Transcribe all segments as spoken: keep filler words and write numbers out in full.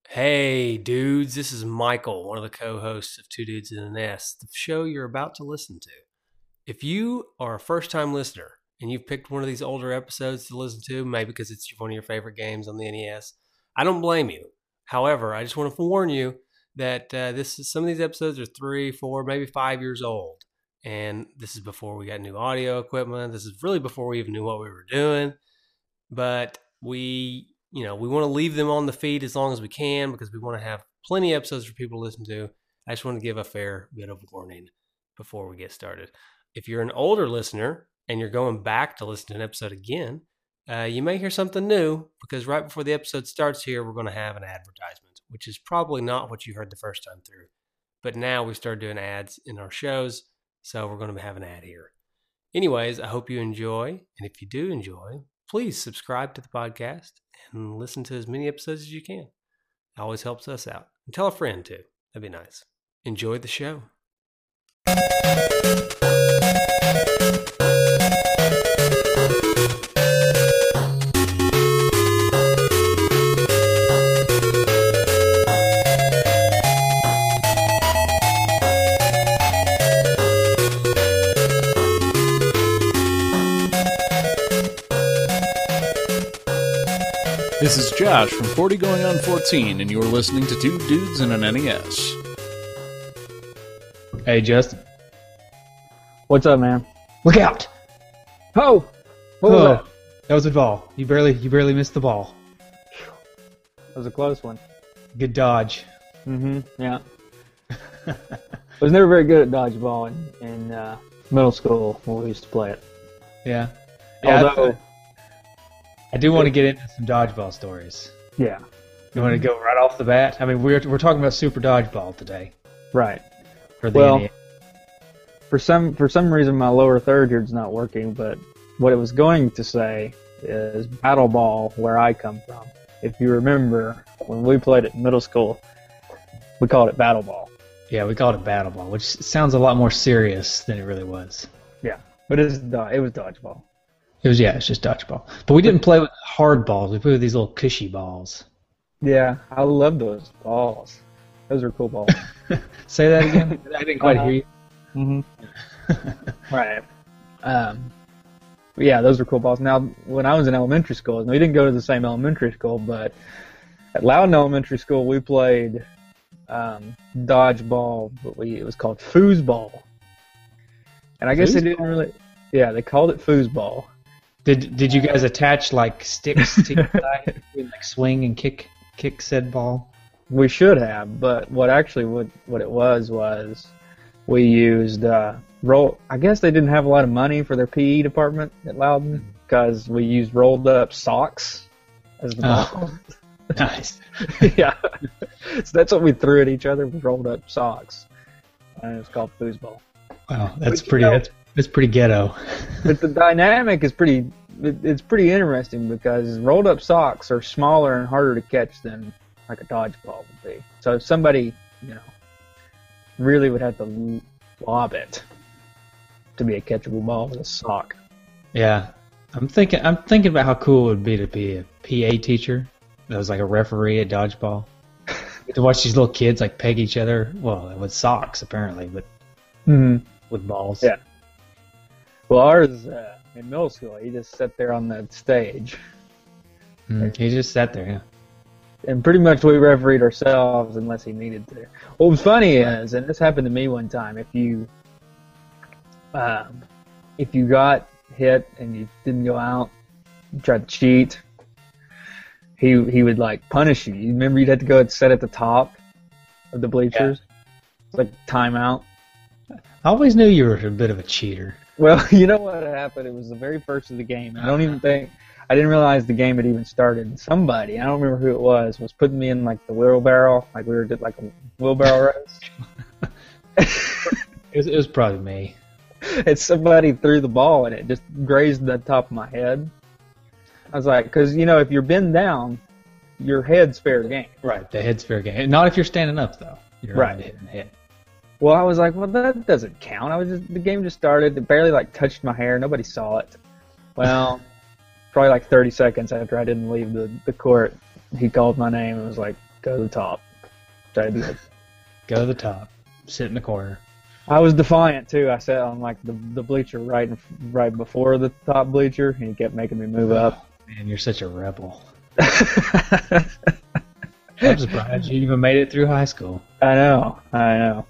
Hey, dudes, this is Michael, one of the co hosts of Two Dudes in a Nest, the show you're about to listen to. If you are a first time listener and you've picked one of these older episodes to listen to, maybe because it's one of your favorite games on the N E S, I don't blame you. However, I just want to warn you that uh, this is, some of these episodes are three, four, maybe five years old. And this is before we got new audio equipment. This is really before we even knew what we were doing. But we you know, we want to leave them on the feed as long as we can because we want to have plenty of episodes for people to listen to. I just want to give a fair bit of warning before we get started. If you're an older listener and you're going back to listen to an episode again, uh, you may hear something new because right before the episode starts here, we're going to have an advertisement, which is probably not what you heard the first time through. But now we started doing ads in our shows, so we're going to have an ad here. Anyways, I hope you enjoy. And if you do enjoy, please subscribe to the podcast and listen to as many episodes as you can. It always helps us out. And tell a friend too. That'd be nice. Enjoy the show. This is Josh from forty going on fourteen, and you're listening to Two Dudes in an N E S. Hey, Justin. What's up, man? Look out! Oh! What was Oh, that? that was a ball. You barely, you barely missed the ball. That was a close one. Good dodge. Mm-hmm, yeah. I was never very good at dodgeball in, in uh, middle school when we used to play it. Yeah. Yeah. Although, I, I do want to get into some dodgeball stories. yeah, You want to go right off the bat? I mean, we're we're talking about Super Dodgeball today right. for the Well, N E S. For some for some reason, my lower third here's not working, but what it was going to say is Battle Ball, where I come from. If you remember, when we played it in middle school, we called it Battle Ball. Yeah, we called it Battle Ball, which sounds a lot more serious than it really was. Yeah, but it's do- it was dodgeball. It was yeah, it's just dodgeball. But we didn't play with hard balls. We played with these little cushy balls. Yeah, I love those balls. Those are cool balls. Say that again. I didn't quite hear you. Mm-hmm. Right. Um, but yeah, those are cool balls. Now, when I was in elementary school, we didn't go to the same elementary school, but at Loudon Elementary School, we played um, dodgeball, but we it was called foosball. And I guess they didn't really. Yeah, they called it foosball. Did Did you guys attach like sticks to your side and like swing and kick kick said ball? We should have, but what actually what what it was was we used uh, roll. I guess they didn't have a lot of money for their P E department at Loudon because we used rolled up socks as the ball. Oh, nice. Yeah, so that's what we threw at each other was rolled up socks, and it's called foosball. Wow, that's But, you pretty. know- That's, that's pretty ghetto. But the dynamic is pretty. It, it's pretty interesting because rolled up socks are smaller and harder to catch than like a dodgeball would be. So if somebody, you know, really would have to lob it to be a catchable ball with a sock. Yeah, I'm thinking. I'm thinking about how cool it would be to be a P A teacher that was like a referee at dodgeball. Get to watch these little kids like peg each other. Well, with socks apparently, but Mm-hmm. with balls. Yeah. Well, ours uh, in middle school, he just sat there on that stage, Mm, he just sat there. Yeah. and pretty much we refereed ourselves unless he needed to. What was funny is, and this happened to me one time, if you, um, if you got hit and you didn't go out, you tried to cheat, he he would like punish you. You remember you'd have to go and sit at the top of the bleachers, it's like timeout. I always knew you were a bit of a cheater. Well, you know what happened? It was the very first of the game. I don't even think, I didn't realize the game had even started. Somebody, I don't remember who it was, was putting me in like the wheelbarrow, like we were did like a wheelbarrow race. It was, it was probably me. And somebody threw the ball and it just grazed the top of my head. I was like, because you know, if you're bent down, your head's fair game. Right, the head's fair game. Not if you're standing up though. You're Right. only hitting the head. Well, I was like, well, that doesn't count. I was just the game just started. It barely like touched my hair. Nobody saw it. Well, probably like thirty seconds after I didn't leave the, the court, he called my name and was like, Go to the top. Try to be it. Go to the top. Sit in the corner. I was defiant too. I sat on like the the bleacher right in, right before the top bleacher, and he kept making me move up. Man, you're such a rebel. I'm surprised you even made it through high school. I know. I know.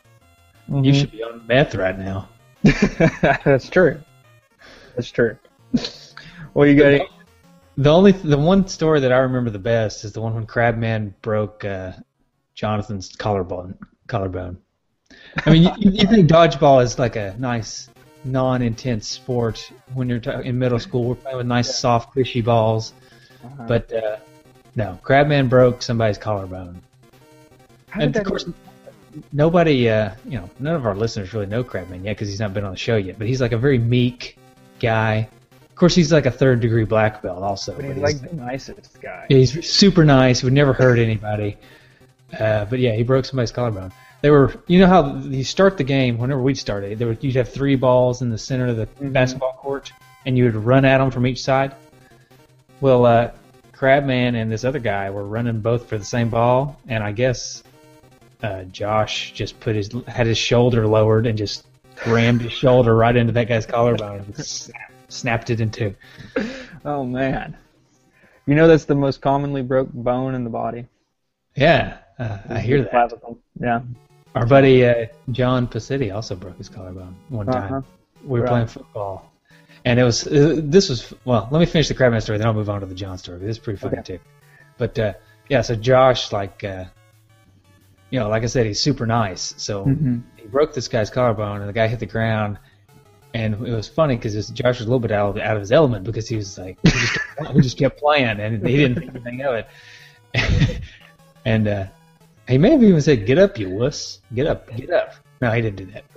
You should be on meth right now. That's true. That's true. Well, you got any? The only the one story that I remember the best is the one when Crabman broke uh, Jonathan's collarbone. Collarbone. I mean, you, you think dodgeball is like a nice, non-intense sport when you're t- in middle school. We're playing with nice, yeah. soft, cushy balls, uh-huh. but uh, no, Crabman broke somebody's collarbone. How and did of course, happen? nobody, uh, you know, none of our listeners really know Crabman yet because he's not been on the show yet. But he's like a very meek guy. Of course, he's like a third-degree black belt also. But he's, but he's like the nicest guy. Yeah, he's super nice. Would never hurt anybody. Uh, but yeah, he broke somebody's collarbone. They were, you know how you start the game. Whenever we'd start it, there would, you'd have three balls in the center of the mm-hmm. basketball court, and you would run at them from each side. Well, uh, Crabman and this other guy were running both for the same ball, and I guess uh, Josh just put his had his shoulder lowered and just rammed his shoulder right into that guy's collarbone and snap, snapped it in two. Oh man! You know that's the most commonly broken bone in the body. Yeah, uh, I hear that. Clavicle. Yeah. Our buddy uh, John Pacitti also broke his collarbone one time. Uh-huh. We were right. playing football, and it was uh, this was well. Let me finish the Crabman story, then I'll move on to the John story. This is pretty funny okay. too. But uh, yeah, so Josh, like uh, you know, like I said, he's super nice. So mm-hmm. he broke this guy's collarbone, and the guy hit the ground. And it was funny because Josh was a little bit out of, out of his element because he was like he just kept, he just kept playing, and he didn't think anything of it. and uh, he may have even said, "Get up, you wuss! Get up, get up!" No, he didn't do that.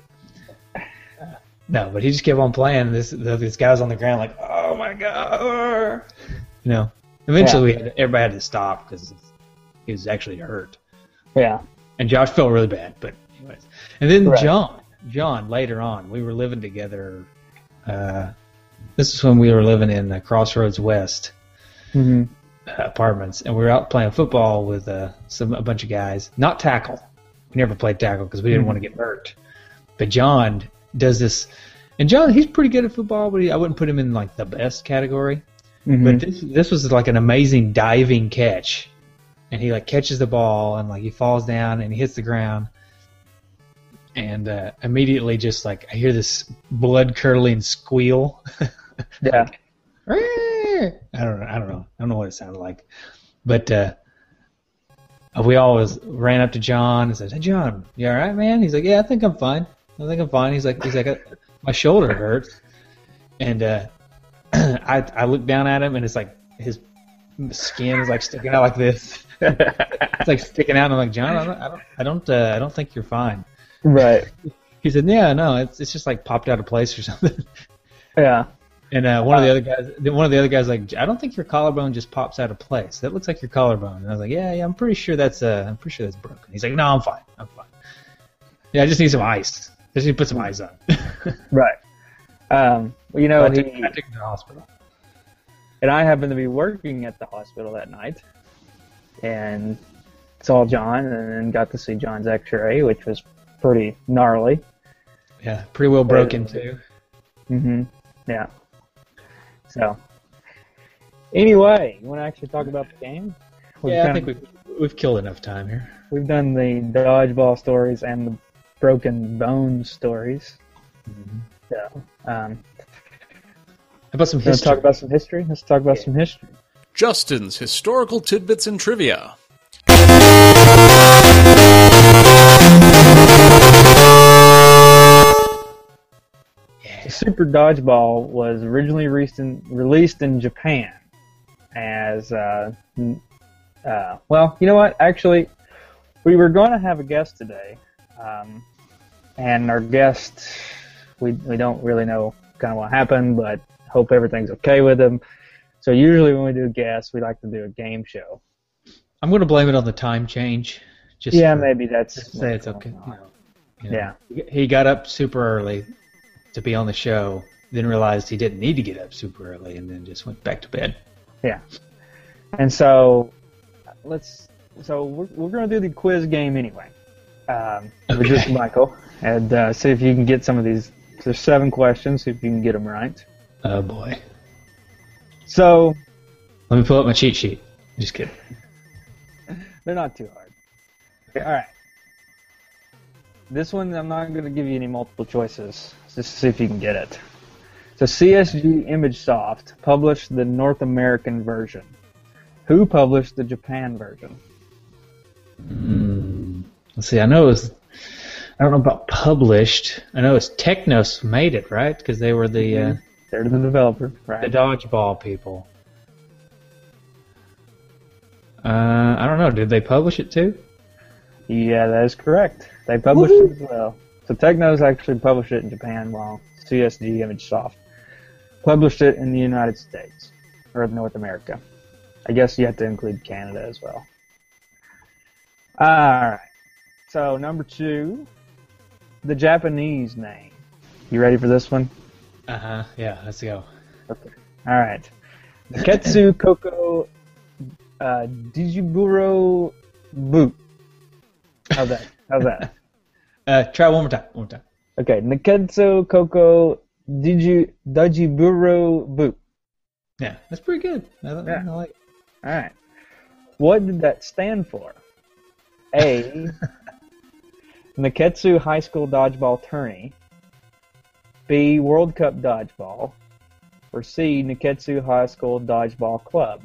Uh, no, but he just kept on playing. This this guy was on the ground like, "Oh my god!" You know. Eventually, yeah. we had, everybody had to stop because he was actually hurt. Yeah. And Josh felt really bad, but anyways. And then right. John, John later on, we were living together. Uh, this is when we were living in uh, Crossroads West. Mm-hmm. Apartments, and we were out playing football with uh, some a bunch of guys. Not tackle. We never played tackle because we didn't mm-hmm. want to get hurt. But John does this, and John, he's pretty good at football, but he, I wouldn't put him in like the best category. Mm-hmm. But this this was like an amazing diving catch, and he like catches the ball and like he falls down and he hits the ground, and uh, immediately just like I hear this blood curdling squeal. Yeah. Like, I don't know. I don't know. I don't know what it sounded like, but uh, we always ran up to John and said, "Hey, John, you all right, man?" He's like, "Yeah, I think I'm fine. I think I'm fine." He's like, "He's like, my shoulder hurts," and uh, I I look down at him and it's like his skin is like sticking out like this. It's like sticking out. And I'm like, "John, I don't, I don't, I don't, uh, I don't think you're fine." Right. He said, "Yeah, no, it's it's just like popped out of place or something." Yeah. And uh, one of the other guys, one of the other guys, like, I don't think your collarbone just pops out of place. That looks like your collarbone. And I was like, yeah, yeah, I'm pretty sure that's, uh, I'm pretty sure that's broken. He's like, no, I'm fine, I'm fine. Yeah, I just need some ice. I just need to put some ice on. Right. Um, well, you know, so I, took, he, I took him to the hospital. And I happened to be working at the hospital that night, and saw John, and then got to see John's X-ray, which was pretty gnarly. Yeah, pretty well broken too. Mm-hmm. Yeah. So, anyway, you want to actually talk about the game? We've yeah, I kind think of, we've, we've killed enough time here. We've done the dodgeball stories and the broken bone stories. Mm-hmm. So, um, how about some history? Let's talk about some history. Let's talk about yeah. some history. Justin's historical tidbits and trivia. Super Dodgeball was originally released in, released in Japan as, uh, uh, well, you know what? Actually, we were going to have a guest today, um, and our guest, we we don't really know kind of what happened, but hope everything's okay with him. So usually when we do guests, we like to do a game show. I'm going to blame it on the time change. Just yeah, for, maybe that's... Just say it's okay. You know, you know, yeah. He got up super early to be on the show, then realized he didn't need to get up super early, and then just went back to bed. Yeah. And so let's so we're, we're going to do the quiz game anyway. Um, with Okay. just Michael, and uh, see if you can get some of these. There's seven questions, see if you can get them right. Oh boy. So, Let me pull up my cheat sheet. Just kidding. they're not too hard. Okay, all right. This one, I'm not going to give you any multiple choices, just to see if you can get it. So, C S G ImageSoft published the North American version. Who published the Japan version? Mm, let's see. I know it was. I don't know about published. I know it's Technos made it, right? Because they were the uh, They're the developer, the right? dodgeball people. Uh, I don't know. Did they publish it too? Yeah, that is correct. They published it as well. So Technos actually published it in Japan, while C S G ImageSoft published it in the United States, or North America. I guess you have to include Canada as well. Alright. So number two, the Japanese name. You ready for this one? Uh huh. Yeah. Let's go. Okay. Alright. Neketsu Koko uh, Dijiburo Boot. How's that? How's that? Uh, try one more time. One more time. Okay, Neketsu Koko Diju Dajiburo Boot. Yeah, that's pretty good. I, I, Yeah. I like it. Alright. What did that stand for? A. Neketsu High School Dodgeball Tourney. B. World Cup Dodgeball. Or C. Neketsu High School Dodgeball Club.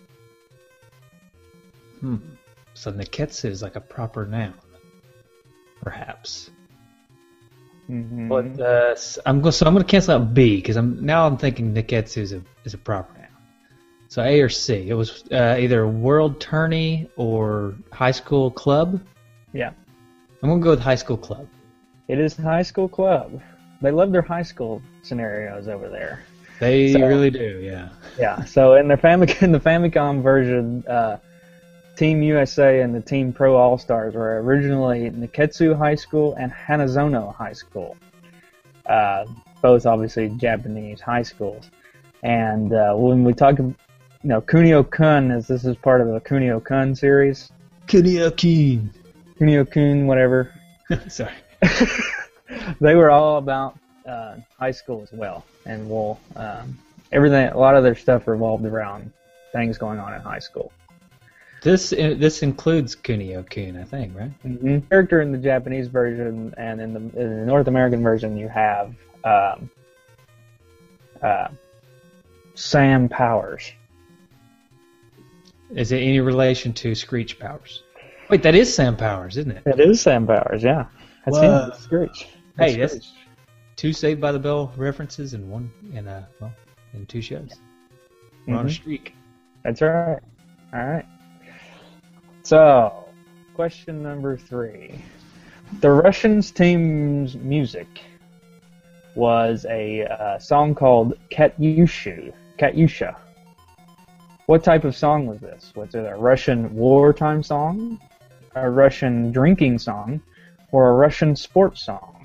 Hmm. So Neketsu is like a proper noun, perhaps. Mm-hmm. But uh, s- I'm going. So I'm going to cancel out B because I'm now I'm thinking Neketsu is a is a proper noun. So A or C. It was uh, either World Tourney or High School Club. Yeah. I'm going to go with High School Club. It is High School Club. They love their high school scenarios over there. They So- really do. Yeah. Yeah, so in the Famicom, in the Famicom version, uh, Team U S A and the Team Pro All Stars were originally Neketsu High School and Hanazono High School, uh, both obviously Japanese high schools. And uh, when we talk, you know, Kunio-kun, is this is part of the Kunio-kun series, Kunio-kun. Kunio-kun, whatever. Sorry. They were all about uh, high school as well, and well, um, everything. A lot of their stuff revolved around things going on in high school. This uh, this includes Kunio-kun, I think, right? Mm-hmm. Character in the Japanese version and in the, in the North American version, you have um, uh, Sam Powers. Is it any relation to Screech Powers? Wait, that is Sam Powers, isn't it? It is Sam Powers, yeah. That's Whoa. him. Screech. Hey, That's that's Screech. two Saved by the Bell references in one in uh well in two shows. We're on a Mhm. streak. That's right. All right. So, question number three. The Russians team's music was a uh, song called Katyusha. Katyusha. What type of song was this? Was it a Russian wartime song, a Russian drinking song, or a Russian sports song?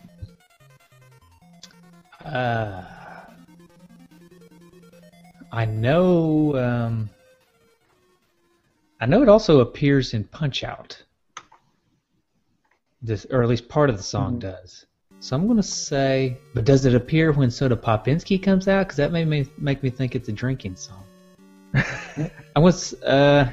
Uh, I know. Um, I know it also appears in Punch Out. This, or at least part of the song Mhm. does. So I'm gonna say, but does it appear when Soda Popinski comes out? Because that made me make me think it's a drinking song. I was uh,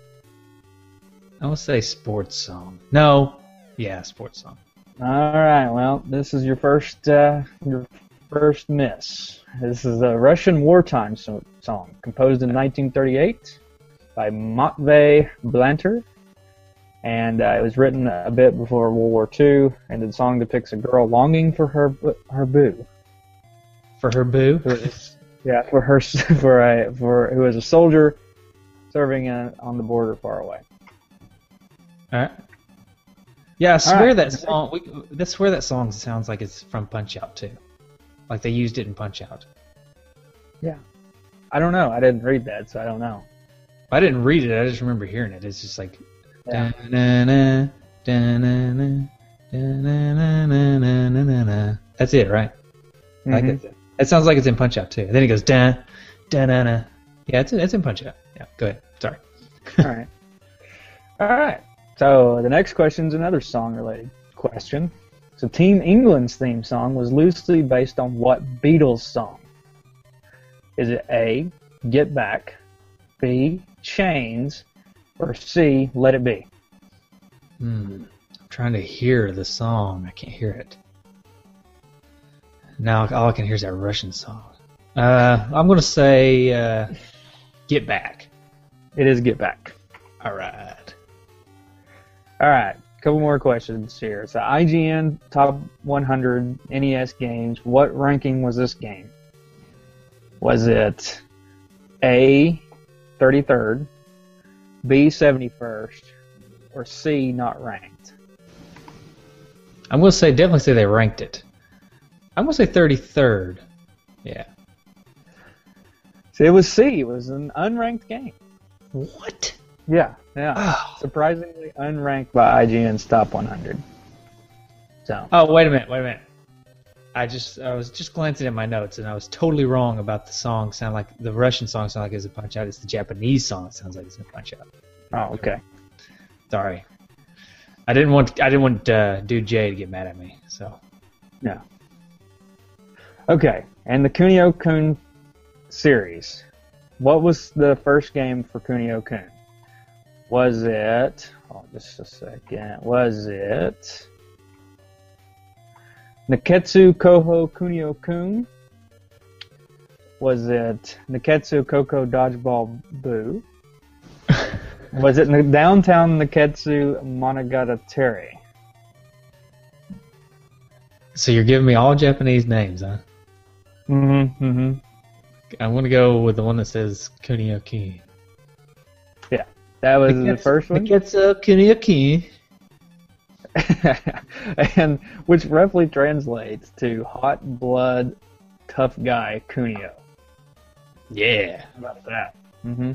I want to say sports song. No, yeah, sports song. All right. Well, this is your first uh, your first miss. This is a Russian wartime so- song composed in nineteen thirty-eight by Matvey Blanter, and uh, it was written a bit before World War Two. And the song depicts a girl longing for her her boo. For her boo. Who is, yeah, for her for a for who is a soldier serving in, on the border far away. All right. Yeah, I swear right. that song. We, I swear that song sounds like it's from Punch Out too. Like they used it in Punch Out. I don't know. I didn't read that, so I don't know. I didn't read it. I just remember hearing it. It's just like. Yeah. Da-na-na, da-na-na, da-na-na-na-na-na-na. That's it, right? I like Mhm. that. It sounds like it's in Punch Out too. Then he goes da da na na. Yeah, it's in, it's in Punch Out. Yeah, go ahead. Sorry. All right. All right. So the next question is another song-related question. So Team England's theme song was loosely based on what Beatles song? Is it A, Get Back, B, Chains, or C, Let It Be? Hmm. I'm trying to hear the song. I can't hear it. Now all I can hear is that Russian song. Uh, I'm going to say uh, Get Back. It is Get Back. All right. All right. A couple more questions here. So I G N Top one hundred N E S games. What ranking was this game? Was it A, thirty-third, B, seventy-first, or C, not ranked? I'm going to say, definitely say they ranked it. I'm going to say thirty-third. Yeah. See, it was C. It was an unranked game. What? Yeah, yeah. Oh. Surprisingly unranked by I G N's Top one hundred. So. Oh, wait a minute, wait a minute. I just I was just glancing at my notes and I was totally wrong about the song. Sound like the Russian song sound like it's a Punch Out. It's the Japanese song that sounds like it's a Punch Out. Oh, okay. Sorry. I didn't want I didn't want uh, Dude J to get mad at me. So. No. Okay, and the Kunio-kun series. What was the first game for Kunio-kun? Was it... Oh, just a second. Was it... Neketsu Koho Kunio-kun? Was it Neketsu Koko Dodgeball Boo? Was it N- Downtown Neketsu Monogatari? So you're giving me all Japanese names, huh? Mm-hmm, mm-hmm. I'm going to go with the one that says Kunio-kun. Yeah, that was the first one. Neketsu Kunio-kun. And which roughly translates to hot blood, tough guy Kunio. Yeah. How about that? Mm-hmm.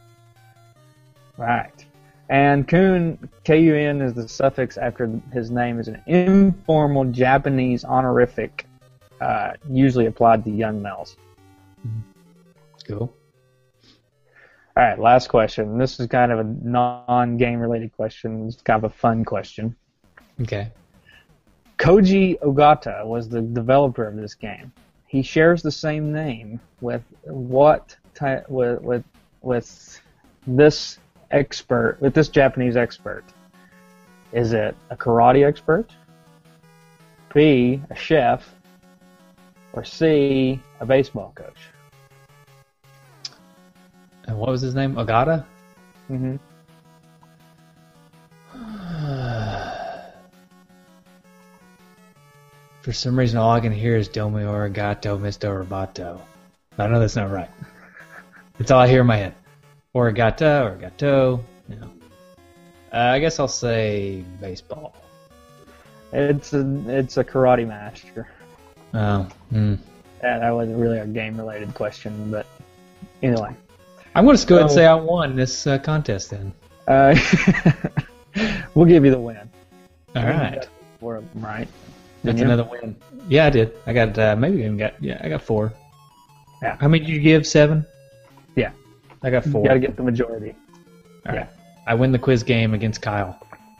Right. And Kun, K U N, is the suffix after his name, is an informal Japanese honorific uh, usually applied to young males. Cool. All right, last question. This is kind of a non-game related question. It's kind of a fun question. Okay. Koji Ogata was the developer of this game. He shares the same name with what ty- with with with this expert, with this Japanese expert. Is it a karate expert, B, a chef, or C, a baseball coach? And what was his name? Ogata? Mm-hmm. For some reason, all I can hear is Domi Origato, Mister Roboto. I know that's not right. That's all I hear in my head. Origata, Origato. You know. Uh, I guess I'll say baseball. It's a it's a karate master. Oh. Hmm. Yeah, that wasn't really a game related question, but anyway. I'm going to go ahead and So- say I won this uh, contest then. Uh, we'll give you the win. All right. Four of them, right? That's Didn't you? another win. Yeah, I did. I got uh, maybe even got yeah, I got four. Yeah. How many did you give? Seven. Yeah. I got You four. got to get the majority. All right. I win the quiz game against Kyle.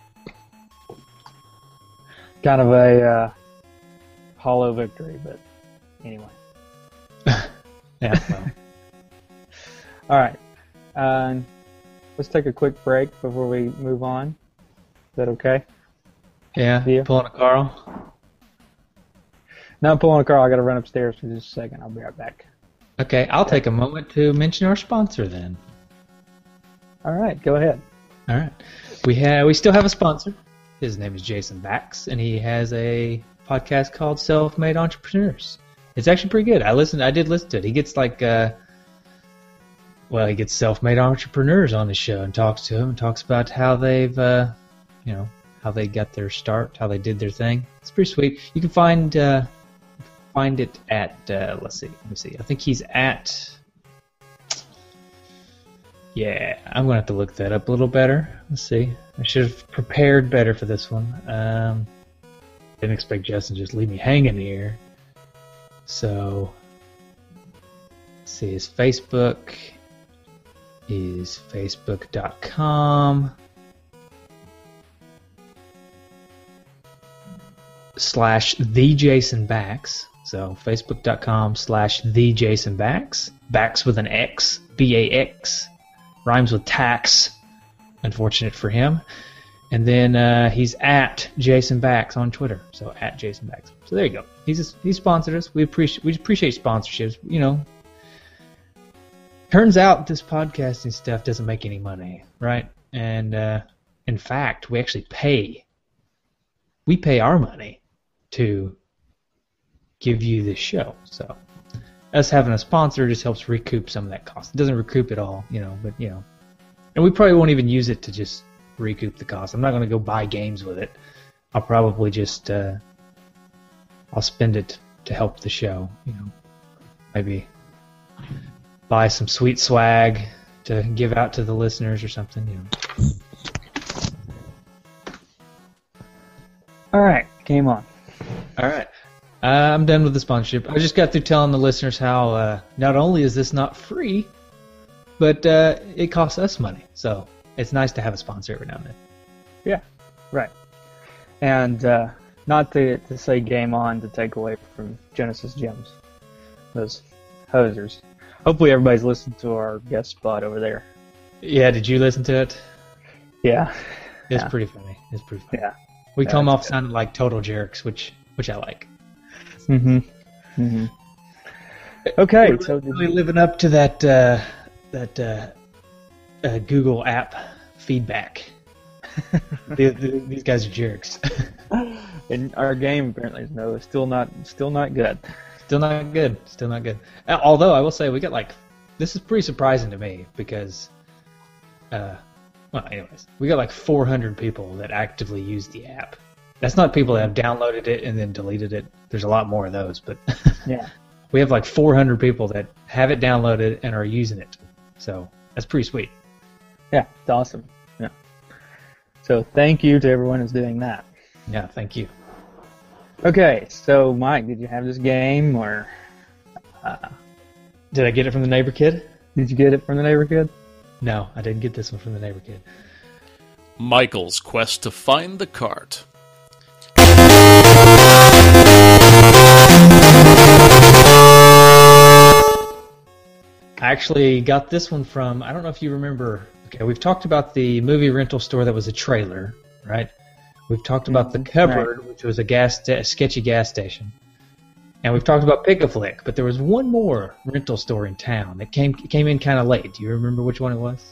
Kind of a uh, hollow victory, but anyway. Yeah. Well. All right. Uh, let's take a quick break before we move on. Is that okay? Yeah. Yeah. Pulling a Carl. Now I'm pulling a car. I got to run upstairs for just a second. I'll be right back. Okay, I'll take a moment to mention our sponsor then. All right. Go ahead. All right. We have we still have a sponsor. His name is Jason Bax, and he has a podcast called Self-Made Entrepreneurs. It's actually pretty good. I listened. I did listen to it. He gets like, uh, well, he gets self-made entrepreneurs on his show and talks to them and talks about how they've, uh, you know, how they got their start, how they did their thing. It's pretty sweet. You can find uh, find it at uh, let's see, let me see. I think he's at. Yeah, I'm gonna have to look that up a little better. Let's see. I should have prepared better for this one. Um, didn't expect Justin to just leave me hanging here. So, let's see. His Facebook is facebook dot com slash the Jason Bax. So facebook.com slash the Jason Bax. Bax with an X, B A X. Rhymes with tax. Unfortunate for him. And then uh, he's at Jason Bax on Twitter. So at Jason Bax. So there you go. He's he sponsored us. We appreciate we appreciate sponsorships. You know. Turns out this podcasting stuff doesn't make any money, right? And uh, in fact, we actually pay. We pay our money to give you this show. So us having a sponsor just helps recoup some of that cost. It doesn't recoup it all, you know, but you know. And we probably won't even use it to just recoup the cost. I'm not going to go buy games with it. I'll probably just uh, I'll spend it to help the show, you know. Maybe buy some sweet swag to give out to the listeners or something, you know. All right, game on. All right. Uh, I'm done with the sponsorship. I just got through telling the listeners how uh, not only is this not free, but uh, it costs us money. So it's nice to have a sponsor every now and then. Yeah, right. And uh, not to, to say game on to take away from Genesis Gems, those hosers. Hopefully everybody's listened to our guest spot over there. Yeah, did you listen to it? Yeah. It's yeah. pretty funny. It's pretty funny. Yeah. We yeah, come off good. sounding like total jerks, which which I like. Mm-hmm. Mm-hmm. Okay, We're so really living up to that uh, that uh, uh, Google app feedback. the, the, these guys are jerks. and our game apparently is no, still not, still not good. Still not good. Still not good. Uh, Although I will say we got like this is pretty surprising to me because, uh, well, anyways, we got like four hundred people that actively use the app. That's not people that have downloaded it and then deleted it. There's a lot more of those, but Yeah. we have like four hundred people that have it downloaded and are using it. So that's pretty sweet. Yeah, it's awesome. Yeah. So thank you to everyone who's doing that. Yeah, thank you. Okay, so Mike, did you have this game or uh, Did I get it from the neighbor kid? did you get it from the neighbor kid? No, I didn't get this one from the neighbor kid. Michael's quest to find the cart. I actually got this one from, I don't know if you remember, okay, we've talked about the movie rental store that was a trailer, right? We've talked about the cupboard, right, which was a gas sta- a sketchy gas station. And we've talked about Pick-a-Flick, but there was one more rental store in town that came came in kind of late. Do you remember which one it was?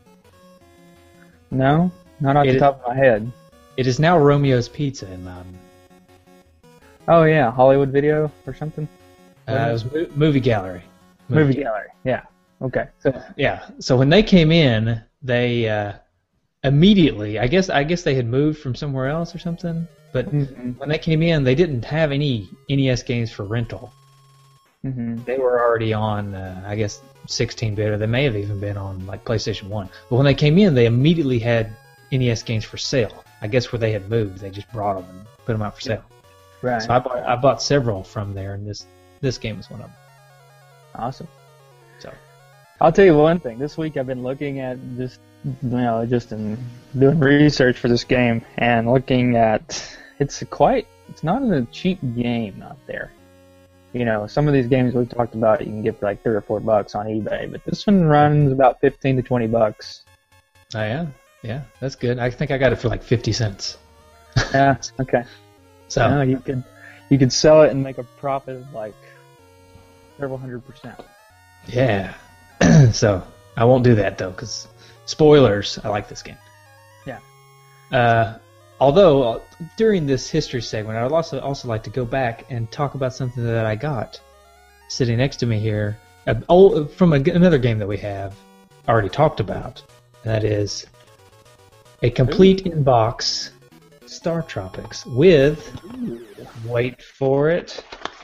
No, not off It the is- top of my head. It is now Romeo's Pizza in Loudon. Oh yeah, Hollywood Video or something. Uh, it was mo- movie gallery. Movie gallery. Yeah. Okay. So yeah, so when they came in, they uh, immediately, I guess, I guess they had moved from somewhere else or something. But Mm-hmm. when they came in, they didn't have any N E S games for rental. Mm-hmm. They were already on, uh, I guess, sixteen bit, or they may have even been on like PlayStation One. But when they came in, they immediately had N E S games for sale. I guess where they had moved, they just brought them and put them out for sale. Right. So I bought, I bought several from there, and this this game was one of them. Awesome. So I'll tell you one thing. This week I've been looking at just, you know, just in doing research for this game and looking at, it's a quite, it's not a cheap game out there. You know, some of these games we've talked about, you can get for like three or four bucks on eBay, but this one runs about fifteen to twenty bucks. oh yeah, yeah, that's good. I think I got it for like fifty cents. Yeah. Okay. So No, you could, you could sell it and make a profit of like several hundred percent. yeah, so I won't do that though, because spoilers. I like this game. Yeah. Uh, although uh, during this history segment, I would also also like to go back and talk about something that I got sitting next to me here, uh, old, from a, another game that we have already talked about, and that is a complete in-box Star Tropics with, wait for it,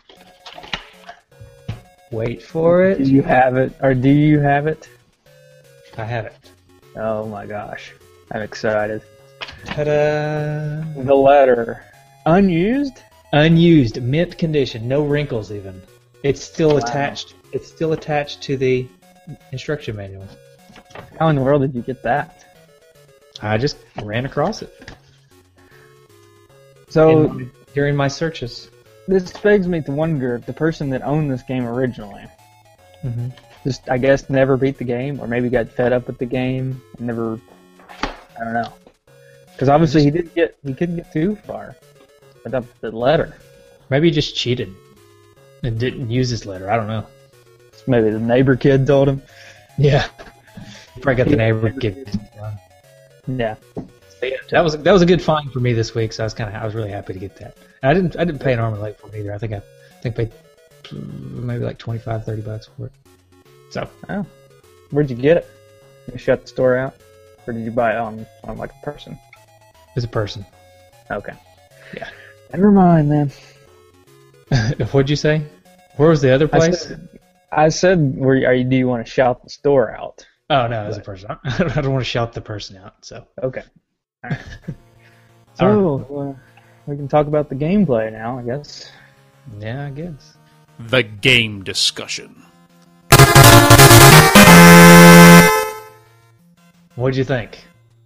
wait for it, Do you have it, or do you have it? I have it. Oh my gosh, I'm excited. Ta-da! The letter, unused. Unused, mint condition, no wrinkles even. It's still Wow. attached. It's still attached to the instruction manual. How in the world did you get that? I just ran across it. So, In during my searches. This begs me to wonder if the person that owned this game originally Mm-hmm. just, I guess, never beat the game, or maybe got fed up with the game and never. I don't know. Because obviously he didn't get he couldn't get too far without the letter. Maybe he just cheated and didn't use his letter. I don't know. Maybe the neighbor kid told him. Yeah. Probably got the neighbor kid. Yeah. Yeah, that was that was a good find for me this week, so I was kind of I was really happy to get that. And I didn't I didn't pay an arm and leg for it either. I think I, I think I paid maybe like twenty-five, thirty bucks for it. So, oh, where'd you get it? You shut the store out, or did you buy it on on like a person? as a person. Okay. Yeah. Never mind then. What'd you say? Where was the other I place? said, I said where are you? Do you want to shout the store out? Oh no, as a person. I don't want to shout the person out. So. Okay. All right. So uh, we can talk about the gameplay now, I guess. Yeah, I guess. The game discussion. What'd you think?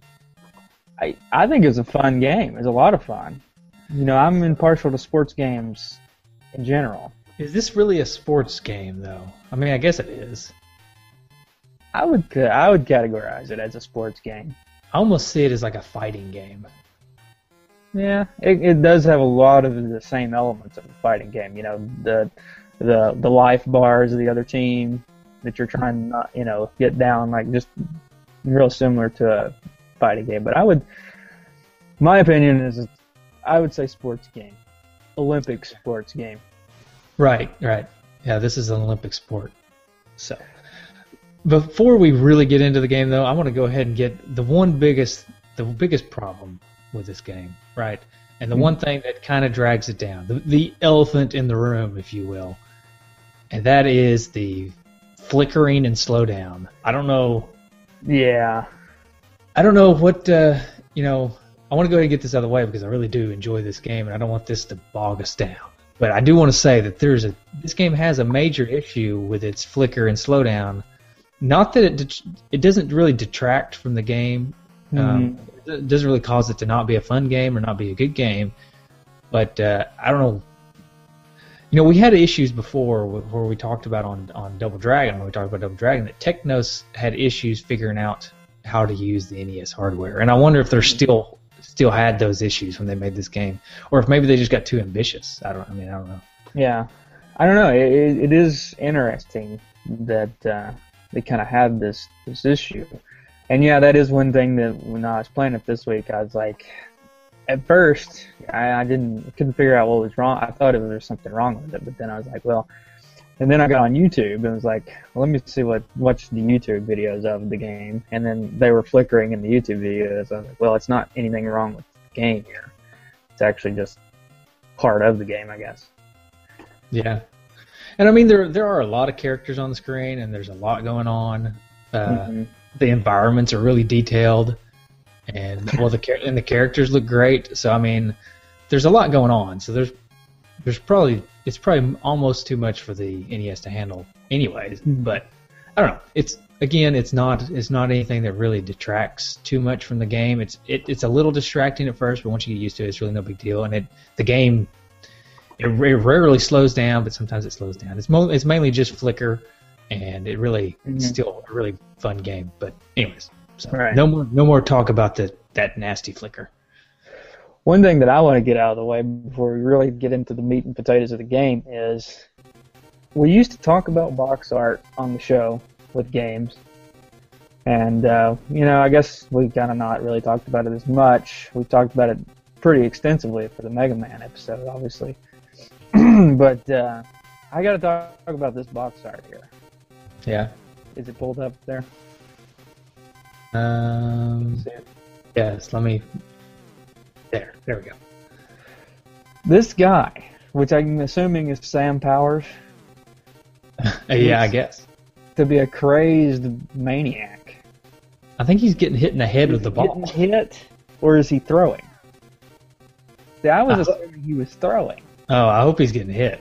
I I think it's a fun game. It's a lot of fun. You know, I'm impartial to sports games in general. Is this really a sports game, though? I mean, I guess it is. I would I would categorize it as a sports game. I almost see it as like a fighting game. Yeah, it, it does have a lot of the same elements of a fighting game. You know, the the the life bars of the other team that you're trying to not, you know, get down, like just real similar to a fighting game. But I would, my opinion is, I would say sports game, Olympic sports game. Right, right. Yeah, this is an Olympic sport. So, before we really get into the game, though, I want to go ahead and get the one biggest, the biggest problem with this game, right? And the mm-hmm. one thing that kind of drags it down, the, the elephant in the room, if you will, and that is the flickering and slowdown. I don't know. Yeah. I don't know what, uh, you know, I want to go ahead and get this out of the way because I really do enjoy this game and I don't want this to bog us down. But I do want to say that there's a this game has a major issue with its flicker and slowdown. Not that it det- it doesn't really detract from the game. Mm-hmm. Um, it doesn't really cause it to not be a fun game or not be a good game. But uh, I don't know. You know, we had issues before where we talked about on, on Double Dragon, when we talked about Double Dragon, that Technos had issues figuring out how to use the N E S hardware. And I wonder if they're still still had those issues when they made this game, or if maybe they just got too ambitious. I don't. I mean, I don't know. Yeah, I don't know. It, it is interesting that uh, they kind of had this this issue, and yeah, that is one thing that when I was playing it this week, I was like, at first, I, I didn't couldn't figure out what was wrong. I thought it was, there was something wrong with it, but then I was like, well. And then I got on YouTube and was like, well, let me see what watch the YouTube videos of the game. And then they were flickering in the YouTube videos. I was like, well, it's not anything wrong with the game here. It's actually just part of the game, I guess. Yeah. And I mean, there there are a lot of characters on the screen, and there's a lot going on. Uh, mm-hmm. The environments are really detailed, and well, the char- and the characters look great. So I mean, there's a lot going on. So there's there's probably it's probably almost too much for the N E S to handle, anyways. But I don't know. It's again, it's not it's not anything that really detracts too much from the game. It's it, it's a little distracting at first, but once you get used to it, it's really no big deal. And it the game it, it rarely slows down, but sometimes it slows down. It's mo- it's mainly just flicker, and it really mm-hmm. it's still a really fun game. But anyways, so right. no more no more talk about the that nasty flicker. One thing that I want to get out of the way before we really get into the meat and potatoes of the game is we used to talk about box art on the show with games. And, uh, you know, I guess we've kind of not really talked about it as much. We talked about it pretty extensively for the Mega Man episode, obviously. But uh, I got to talk about this box art here. Yeah. Is it pulled up there? Um, yes, let me... There, there we go. This guy, which I'm assuming is Sam Powers. Yeah, I guess. To be a crazed maniac. I think he's getting hit in the head is with the ball. Getting hit, or is he throwing? See, I was uh, assuming he was throwing. Oh, I hope he's getting hit.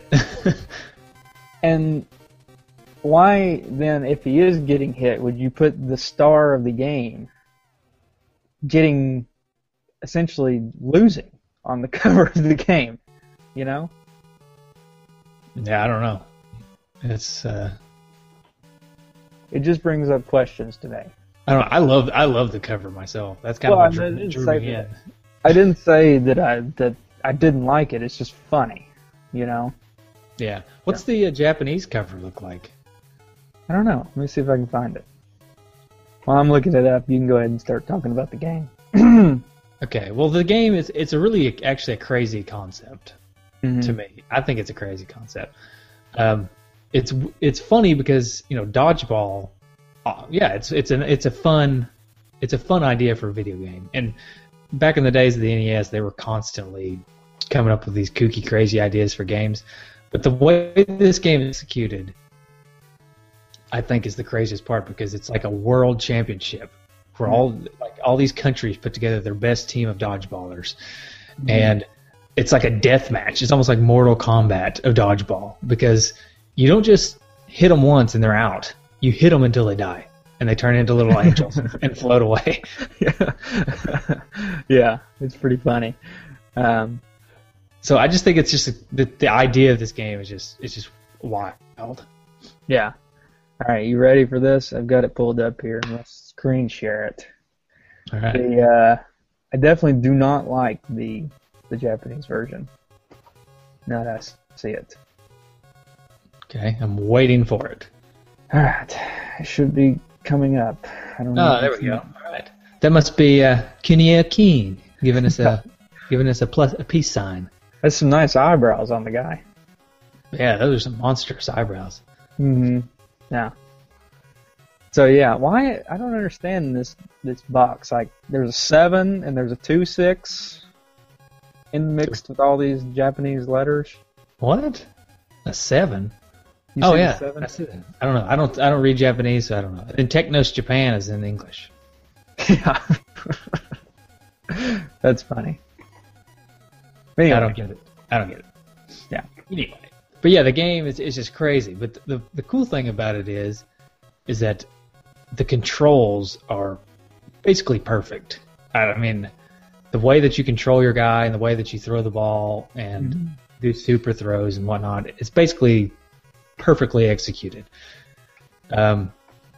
And why then, if he is getting hit, would you put the star of the game getting... essentially losing on the cover of the game? You know? Yeah, I don't know. It's uh, It just brings up questions to me. I don't know. I love I love the cover myself. That's kind Well, of I what drew, didn't drew say me in. that. I didn't say that I that I didn't like it. It's just funny, you know. Yeah. What's the uh, Japanese cover look like? I don't know. Let me see if I can find it. While I'm looking it up, you can go ahead and start talking about the game. Okay. Well, the game is it's a really actually a crazy concept Mhm. to me. I think it's a crazy concept. Um, it's it's funny because you know dodgeball. Uh, yeah, it's it's an it's a fun it's a fun idea for a video game. And back in the days of the N E S, they were constantly coming up with these kooky, crazy ideas for games. But the way this game is executed, I think, is the craziest part because it's like a world championship where all like all these countries put together their best team of dodgeballers, mm-hmm. and it's like a death match. It's almost like Mortal Kombat of dodgeball because you don't just hit them once and they're out. You hit them until they die and they turn into little angels and float away. Yeah, yeah, it's pretty funny. Um, so I just think it's just a, the the idea of this game is just it's just wild. Yeah. All right, you ready for this? I've got it pulled up here. Let's screen share it. All right. The, uh, I definitely do not like the the Japanese version. Now that I see it. Okay, I'm waiting for it. All right, it should be coming up. I don't know. Oh, there we go. All right. That must be uh, Kinya King giving us a giving us a plus a peace sign. That's some nice eyebrows on the guy. Yeah, those are some monstrous eyebrows. Mm-hmm. Yeah. So yeah, why I don't understand this this box. Like, there's a seven and there's a two six, in mixed with all these Japanese letters. What? A seven? You Oh see the yeah, seven? I see that. I don't know. I don't. I don't read Japanese, so I don't know. And Technos Japan is in English. Yeah. That's funny. Anyway. I don't get it. I don't get it. Yeah. Anyway, but yeah, the game is is just crazy. But the, the the cool thing about it is, is that the controls are basically perfect. I mean, the way that you control your guy and the way that you throw the ball and mm-hmm. do super throws and whatnot, it's basically perfectly executed. Um,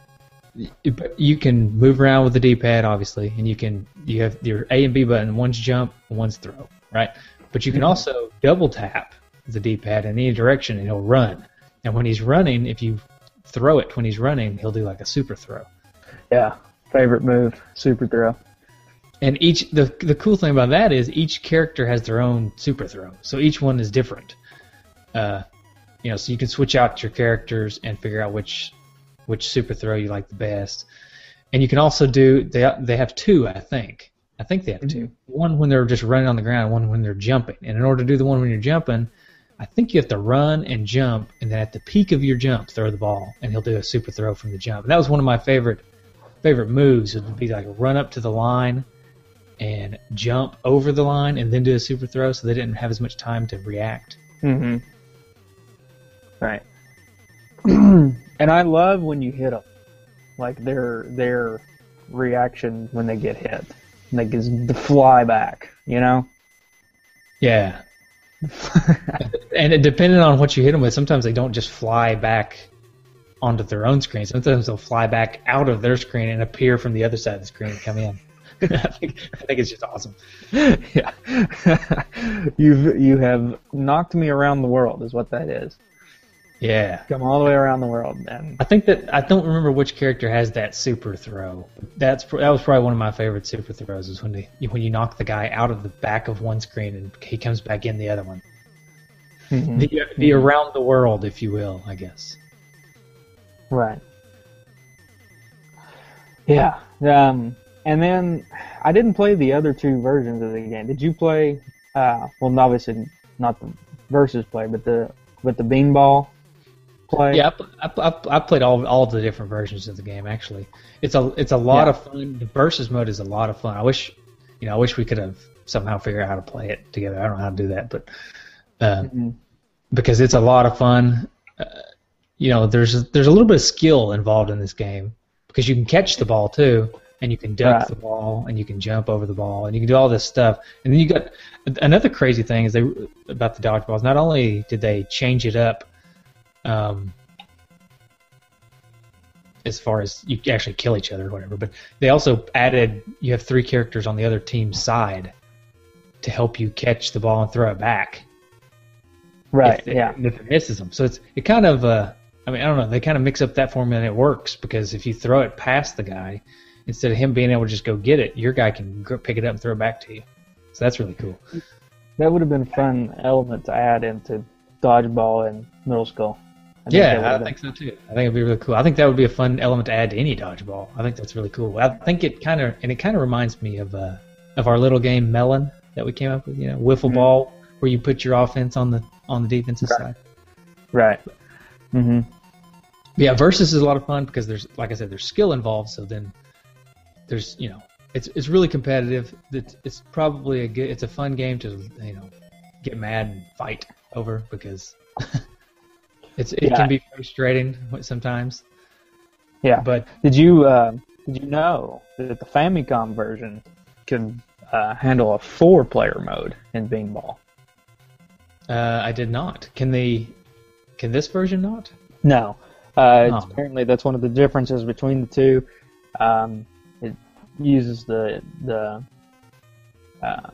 but you can move around with the D-pad, obviously, and you can you have your A and B button. One's jump, one's throw, right? But you can mm-hmm. also double tap the D-pad in any direction, and he'll run. And when he's running, if you throw it when he's running, he'll do like a super throw. Yeah, favorite move, super throw. And each the the cool thing about that is each character has their own super throw, so each one is different. Uh, you know, so you can switch out your characters and figure out which which super throw you like the best. And you can also do they they have two, I think. I think they have mm-hmm. two. One when they're just running on the ground, and one when they're jumping. And in order to do the one when you're jumping, I think you have to run and jump, and then at the peak of your jump, throw the ball, and he'll do a super throw from the jump. And that was one of my favorite favorite moves. Would be like run up to the line and jump over the line, and then do a super throw, so they didn't have as much time to react. Mm-hmm. Right. And I love when you hit them, like their their reaction when they get hit, like is the fly back, you know. Yeah. And it, depending on what you hit them with, sometimes they don't just fly back onto their own screen. Sometimes they'll fly back out of their screen and appear from the other side of the screen and come in. I think I think it's just awesome. Yeah. You've you have knocked me around the world, is what that is. Yeah. Come all the way around the world, man. I think that I don't remember which character has that super throw. That's that was probably one of my favorite super throws. Is when they when you knock the guy out of the back of one screen and he comes back in the other one. Mm-hmm. The, the around the world, if you will, I guess. Right. Yeah. Um. And then I didn't play the other two versions of the game. Did you play? Uh. Well, obviously not the versus play, but the but the beanball play. Yeah, I, I, I played all all the different versions of the game. Actually, it's a it's a lot yeah. of fun. The versus mode is a lot of fun. I wish, you know, I wish we could have somehow figured out how to play it together. I don't know how to do that, but uh, mm-hmm. because it's a lot of fun. Uh, you know, there's there's a little bit of skill involved in this game because you can catch the ball too, and you can duck Right. the ball, and you can jump over the ball, and you can do all this stuff. And then you got another crazy thing is they about the dodgeballs. Not only did they change it up, um, as far as you actually kill each other or whatever, but they also added you have three characters on the other team's side to help you catch the ball and throw it back. Right. If it, Yeah. if it misses them. So it's it kind of uh, I mean I don't know, they kind of mix up that formula and it works because if you throw it past the guy, instead of him being able to just go get it, your guy can go pick it up and throw it back to you. So that's really cool. That would have been a fun element to add into dodgeball in middle school. I think that would Yeah, have I been- think so too. I think it'd be really cool. I think that would be a fun element to add to any dodgeball. I think that's really cool. I think it kind of and it kind of reminds me of uh of our little game Melon that we came up with. You know, wiffle Mhm. ball where you put your offense on the on the defensive Right. side. Right. Mm-hmm. Yeah, versus is a lot of fun because there's, like I said, there's skill involved. So then there's, you know, it's it's really competitive. It's, it's probably a good, it's a fun game to, you know, get mad and fight over because it's it Yeah. can be frustrating sometimes. Yeah. But Did you uh, did you know that the Famicom version can uh, handle a four-player mode in Beanball? uh, I did not. Can the can this version not? No. Uh, it's Oh. apparently, that's one of the differences between the two. Um, it uses the the uh,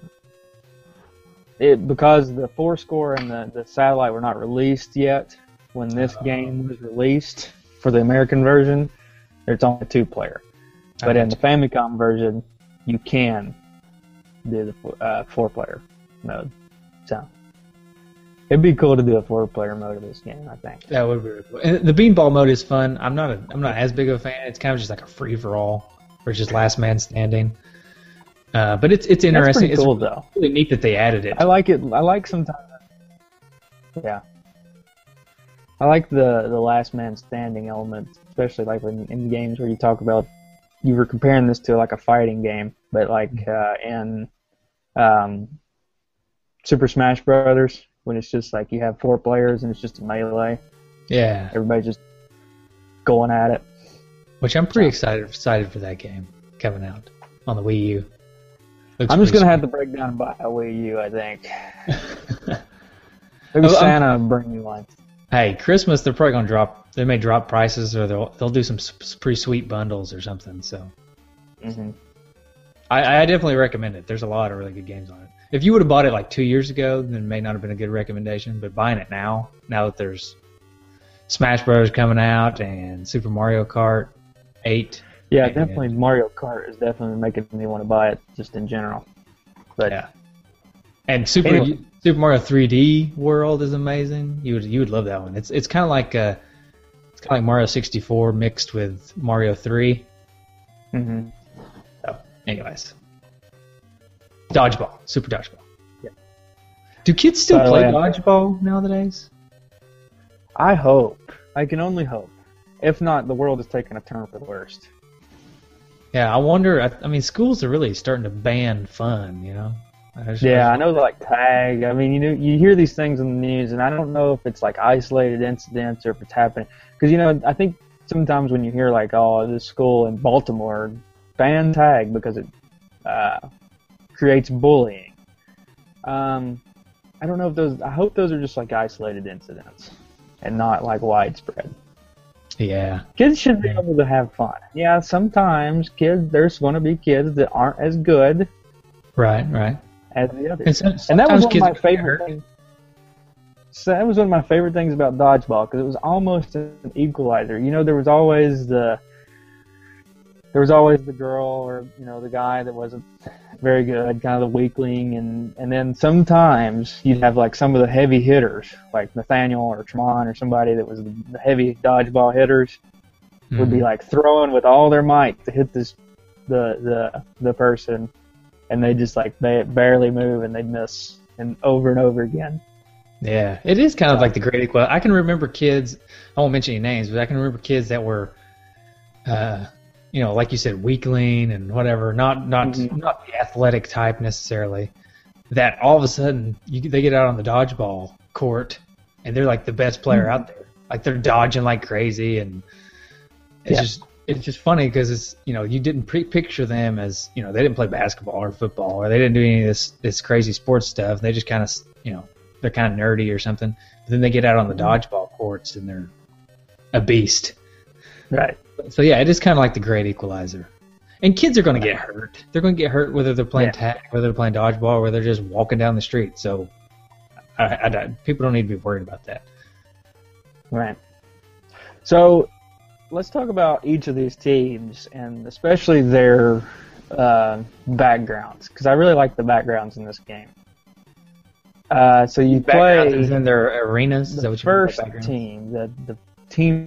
it because the four score and the, the satellite were not released yet when this Oh. game was released for the American version. It's only two player, but in the Famicom version, you can do the four, uh, four player mode. So it'd be cool to do a four player mode of this game, I think. That would be really cool. And the beanball mode is fun. I'm not a, I'm not as big of a fan. It's kind of just like a free for all, or just last man standing. Uh, but it's it's That's interesting. pretty cool, It's though. really neat that they added it. I like it. I like sometimes. Yeah. I like the the last man standing element, especially like when in games where you talk about you were comparing this to like a fighting game, but like uh, in um, Super Smash Brothers, when it's just like you have four players and it's just a melee, Yeah, everybody's just going at it. which I'm pretty excited excited for that game coming out on the Wii U. Looks I'm just pretty gonna have to break down and buy a Wii U, I think. Maybe Oh, I'm- Santa bring me one. Hey, Christmas they're probably gonna drop. They may drop prices, or they'll they'll do some s- s- pretty sweet bundles or something. So Mm-hmm. I, I definitely recommend it. There's a lot of really good games on it. If you would have bought it like two years ago, then it may not have been a good recommendation. But buying it now, now that there's Smash Bros. Coming out and Super Mario Kart eight, Yeah, And- definitely Mario Kart is definitely making me want to buy it just in general. But yeah, and Super Anyway. Super Mario three D World is amazing. You would you would love that one. It's it's kind of like uh it's kind of like Mario sixty-four mixed with Mario three. mhm. So, anyways, dodgeball, Super Dodgeball. Yeah. Do kids still By the play way, dodgeball nowadays? I hope. I can only hope. If not, the world is taking a turn for the worst. Yeah, I wonder. I, I mean, schools are really starting to ban fun. You know. I just- Yeah, I know like tag. I mean, you know, you hear these things in the news, and I don't know if it's like isolated incidents or if it's happening. Because you know, I think sometimes when you hear like, oh, this school in Baltimore banned tag because it uh, creates bullying. Um, I don't know if those. I hope those are just like isolated incidents and not like widespread. Yeah. Kids should be able to have fun. Yeah, sometimes kids. There's going to be kids that aren't as good Right. Right. as the others. And, so, And that was sometimes one of kids my get favorite hurt. things. So that was one of my favorite things about dodgeball because it was almost an equalizer. You know, there was always the there was always the girl or you know the guy that wasn't very good, kind of the weakling, and and then sometimes you'd have like some of the heavy hitters, like Nathaniel or Tremont or somebody that was the, the heavy dodgeball hitters would be Mhm. like throwing with all their might to hit this the the the person, and they just like they barely move and they'd miss, and over and over again. Yeah, it is kind of like the great equal. I can remember kids. I won't mention any names, but I can remember kids that were, uh, you know, like you said, weakling and whatever. Not not Mhm. not the athletic type necessarily. That all of a sudden you, they get out on the dodgeball court and they're like the best player out there. Like they're dodging like crazy, and it's Yeah. just it's just funny because it's you know you didn't pre- picture them as you know they didn't play basketball or football or they didn't do any of this this crazy sports stuff. They just kind of you know they're kind of nerdy or something. But then they get out on the dodgeball courts and they're a beast. Right. So yeah, it is kind of like the great equalizer. And kids are going to get hurt. They're going to get hurt whether they're playing Yeah. tag, whether they're playing dodgeball, or whether they're just walking down the street. So I, I, I, people don't need to be worried about that. Right. So let's talk about each of these teams and especially their uh, backgrounds because I really like the backgrounds in this game. Uh, so you play Backgrounds in their arenas. Is that the what you mean by first backgrounds? team, the the team.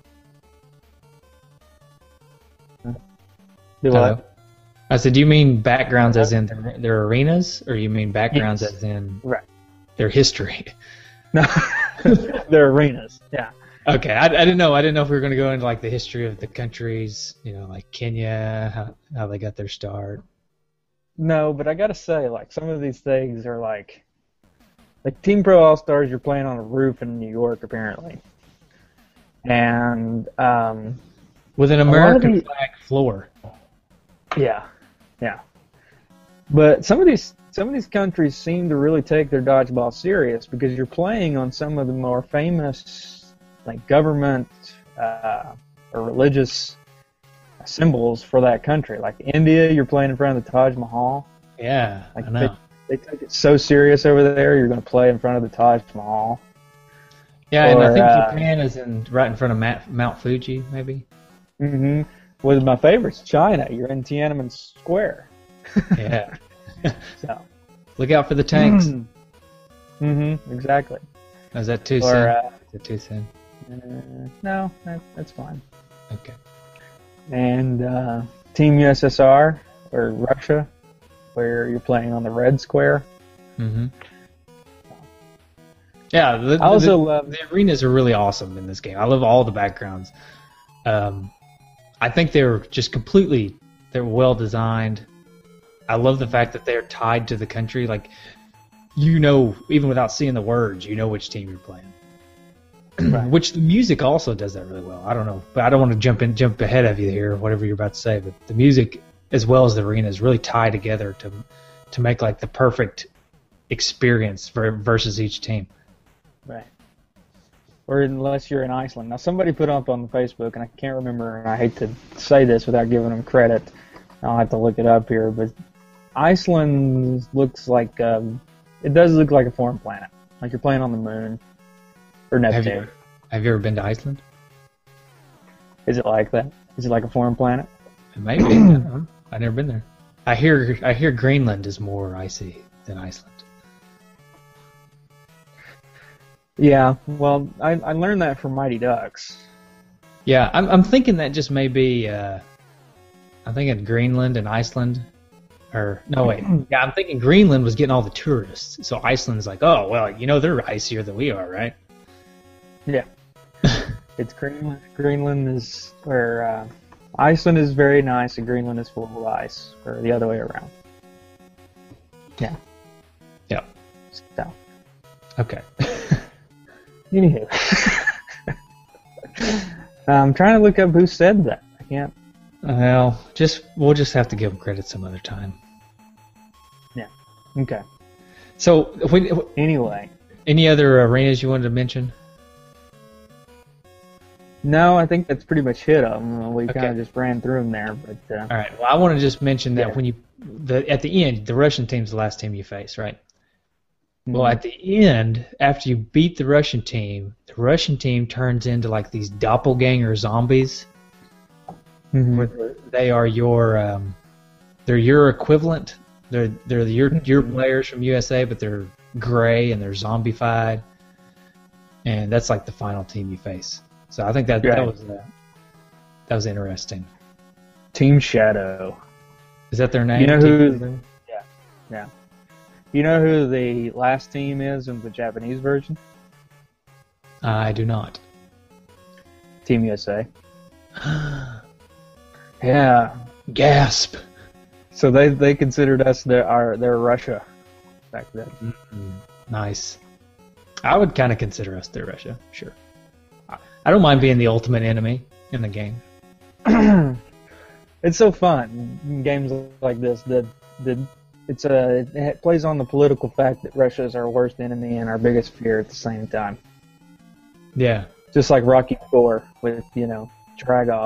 Do Hello? what? I said, do you mean backgrounds as in their, their arenas, or you mean backgrounds Yes. as in Right. their history? No, their arenas. Yeah. Okay, I, I didn't know. I didn't know if we were going to go into like the history of the countries, you know, like Kenya, how, how they got their start. No, but I gotta say, like some of these things are like, like Team Pro All Stars. You're playing on a roof in New York, apparently, and um, With an lot of American the- flag floor. yeah, yeah. But some of these some of these countries seem to really take their dodgeball serious because you're playing on some of the more famous, like government uh, or religious symbols for that country. Like India, you're playing in front of the Taj Mahal. Yeah, Like I know. They take it so serious over there. You're going to play in front of the Taj Mahal. Yeah, and I or, think uh, Japan is in right in front of Mount, Mount Fuji, maybe. Mm-hmm. One of my favorites, China. You're in Tiananmen Square. Yeah. So. Look out for the tanks. Mm-hmm. Exactly. Oh, is that too soon? Or uh, Is that too soon? uh, no, that, that's fine. Okay. And uh, Team U S S R or Russia, where you're playing on the Red Square. Mm-hmm. Yeah, the, I also the, love. the arenas are really awesome in this game. I love all the backgrounds. Um, I think they're just completely they're well designed. I love the fact that they're tied to the country. Like, you know, even without seeing the words, you know which team you're playing. Right. Which the music also does that really well. I don't know, but I don't want to jump in, jump ahead of you here, whatever you're about to say. But the music, as well as the arenas, really tie together to to make like the perfect experience for, versus each team. Right. Or unless you're in Iceland. Now, somebody put up on the Facebook, and I can't remember, and I hate to say this without giving them credit. I'll have to look it up here, but Iceland looks like, um, it does look like a foreign planet. Like you're playing on the moon. Or Have Neptune. you have you ever been to Iceland? Is it like that? Is it like a foreign planet? Maybe. I don't know. I've never been there. I hear I hear Greenland is more icy than Iceland. Yeah, well, I, I learned that from Mighty Ducks. Yeah, I'm I'm thinking that just may be. Uh, I'm thinking Greenland and Iceland, or no wait. Yeah, I'm thinking Greenland was getting all the tourists, so Iceland's like, oh well, you know they're icier than we are, right? Yeah. It's Greenland. Greenland is where uh, Iceland is very nice and Greenland is full of ice, or the other way around. Yeah. Yeah. So, Okay. anywho. I'm trying to look up who said that. I can't. Well, just we'll just have to give them credit some other time. Okay. So, when, Anyway. any other arenas you wanted to mention? No, I think that's pretty much hit them. We Okay. kind of just ran through them there, but uh, All right. Well, I want to just mention that Yeah. when you the at the end, the Russian team's the last team you face, right? Well, mhm. at the end, after you beat the Russian team, the Russian team turns into like these doppelganger zombies. Mhm. Where they are your, um, they're your equivalent. They're they're the, your your players from U S A, but they're gray and they're zombified, and that's like the final team you face. So I think that Right. that was uh, that was interesting. Team Shadow. Is that their name? You know Team- who? Yeah, yeah. You know who the last team is in the Japanese version? I do not. Team U S A. Yeah. Gasp. So they they considered us their our their Russia back then. Mm, nice. I would kind of consider us their Russia. Sure. I, I don't mind being the ultimate enemy in the game. it's so fun in games like this. The the it's a it plays on the political fact that Russia is our worst enemy and our biggest fear at the same time. Yeah. Just like Rocky four with, you know, Dragoff.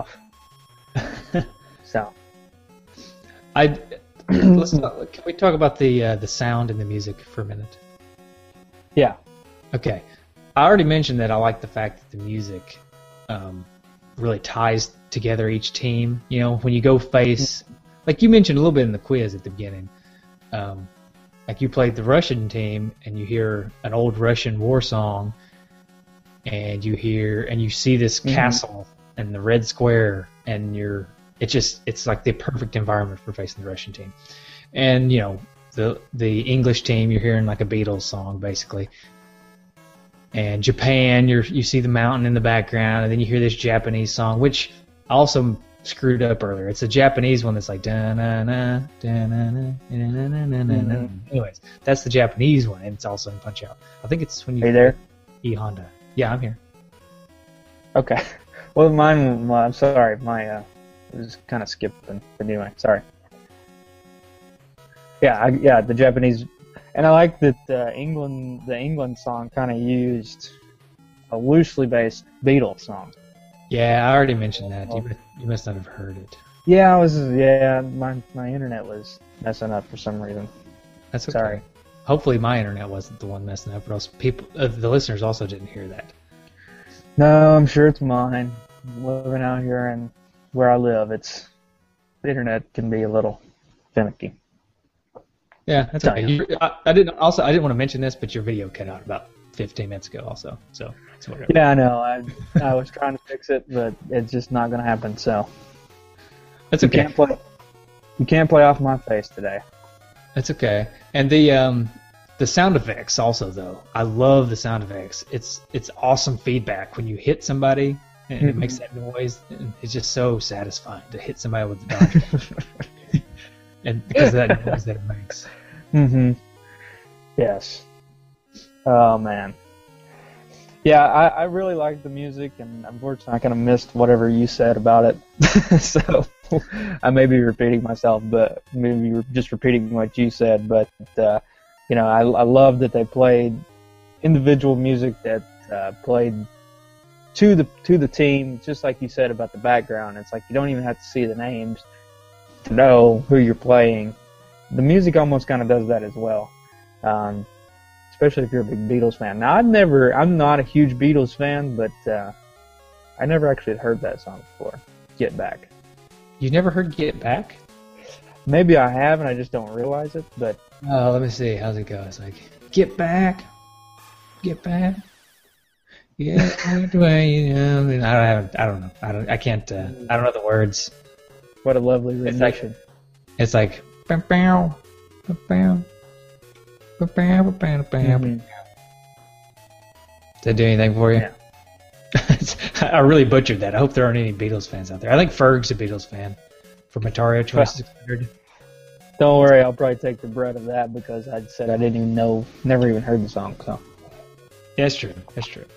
So, I let's talk, can we talk about the uh, the sound and the music for a minute? yeah. Okay. I already mentioned that I like the fact that the music um, really ties together each team. You know, when you go face, like you mentioned a little bit in the quiz at the beginning, um, like you played the Russian team and you hear an old Russian war song, and you hear and you see this mm-hmm. castle and the red square, and you're it just it's like the perfect environment for facing the Russian team. And you know, the the English team, you're hearing like a Beatles song basically. And Japan, you're you see the mountain in the background, and then you hear this Japanese song, which I also screwed up earlier. It's a Japanese one that's like da na na da na na na na na na. Anyways, that's the Japanese one, and it's also in Punch Out. I think it's when you. Are you there? E Honda. Yeah, I'm here. Okay. Well, mine. Well, I'm sorry. My uh, it was kind of skipping. But anyway, sorry. Yeah, I, yeah, the Japanese. And I like that uh, England, the England song kind of used a loosely based Beatles song. Yeah, I already mentioned that. You, you must not have heard it. Yeah, I was. Yeah, my my internet was messing up for some reason. That's okay. Sorry. Hopefully, my internet wasn't the one messing up, or else people, uh, the listeners, also didn't hear that. No, I'm sure it's mine. Living out here and where I live, it's the internet can be a little finicky. Yeah, that's okay. You, I, I didn't also I didn't want to mention this, but your video cut out about fifteen minutes ago, also. So it's whatever. Yeah, I know. I I was trying to fix it, but it's just not going to happen. So that's you okay. Can't play, you can't play off my face today. That's okay. And the um the sound effects also though. I love the sound effects. It's it's awesome feedback when you hit somebody and mm-hmm. it makes that noise. And it's just so satisfying to hit somebody with the Dodge. And because of that noise that it makes. Mm-hmm. Yes. Oh, man. Yeah, I, I really like the music, and unfortunately I kind of missed whatever you said about it. So I may be repeating myself, but maybe you're just repeating what you said. But, uh, you know, I, I love that they played individual music that uh, played to the to the team, just like you said about the background. It's like you don't even have to see the names to know who you're playing. The music almost kind of does that as well, um, especially if you're a big Beatles fan. Now, I've never, I'm not a huge Beatles fan, but uh, I never actually heard that song before, Get Back. You never heard Get Back? Maybe I have, and I just don't realize it, but... Oh, let me see. How's it go? It's like, get back, get back, get back the way you know. I don't have, I don't know. I don't, I can't, uh, I don't know the words. What a lovely rendition. It's like, it's like bow, bow, bow, bow, bow, bow, bow, mm-hmm. Does that do anything for you? Yeah. I really butchered that. I hope there aren't any Beatles fans out there. I think Ferg's a Beatles fan from Atari twenty-six hundred. Don't worry, I'll probably take the bread of that because I said I didn't even know, never even heard the song. So. Yeah, that's true. That's true.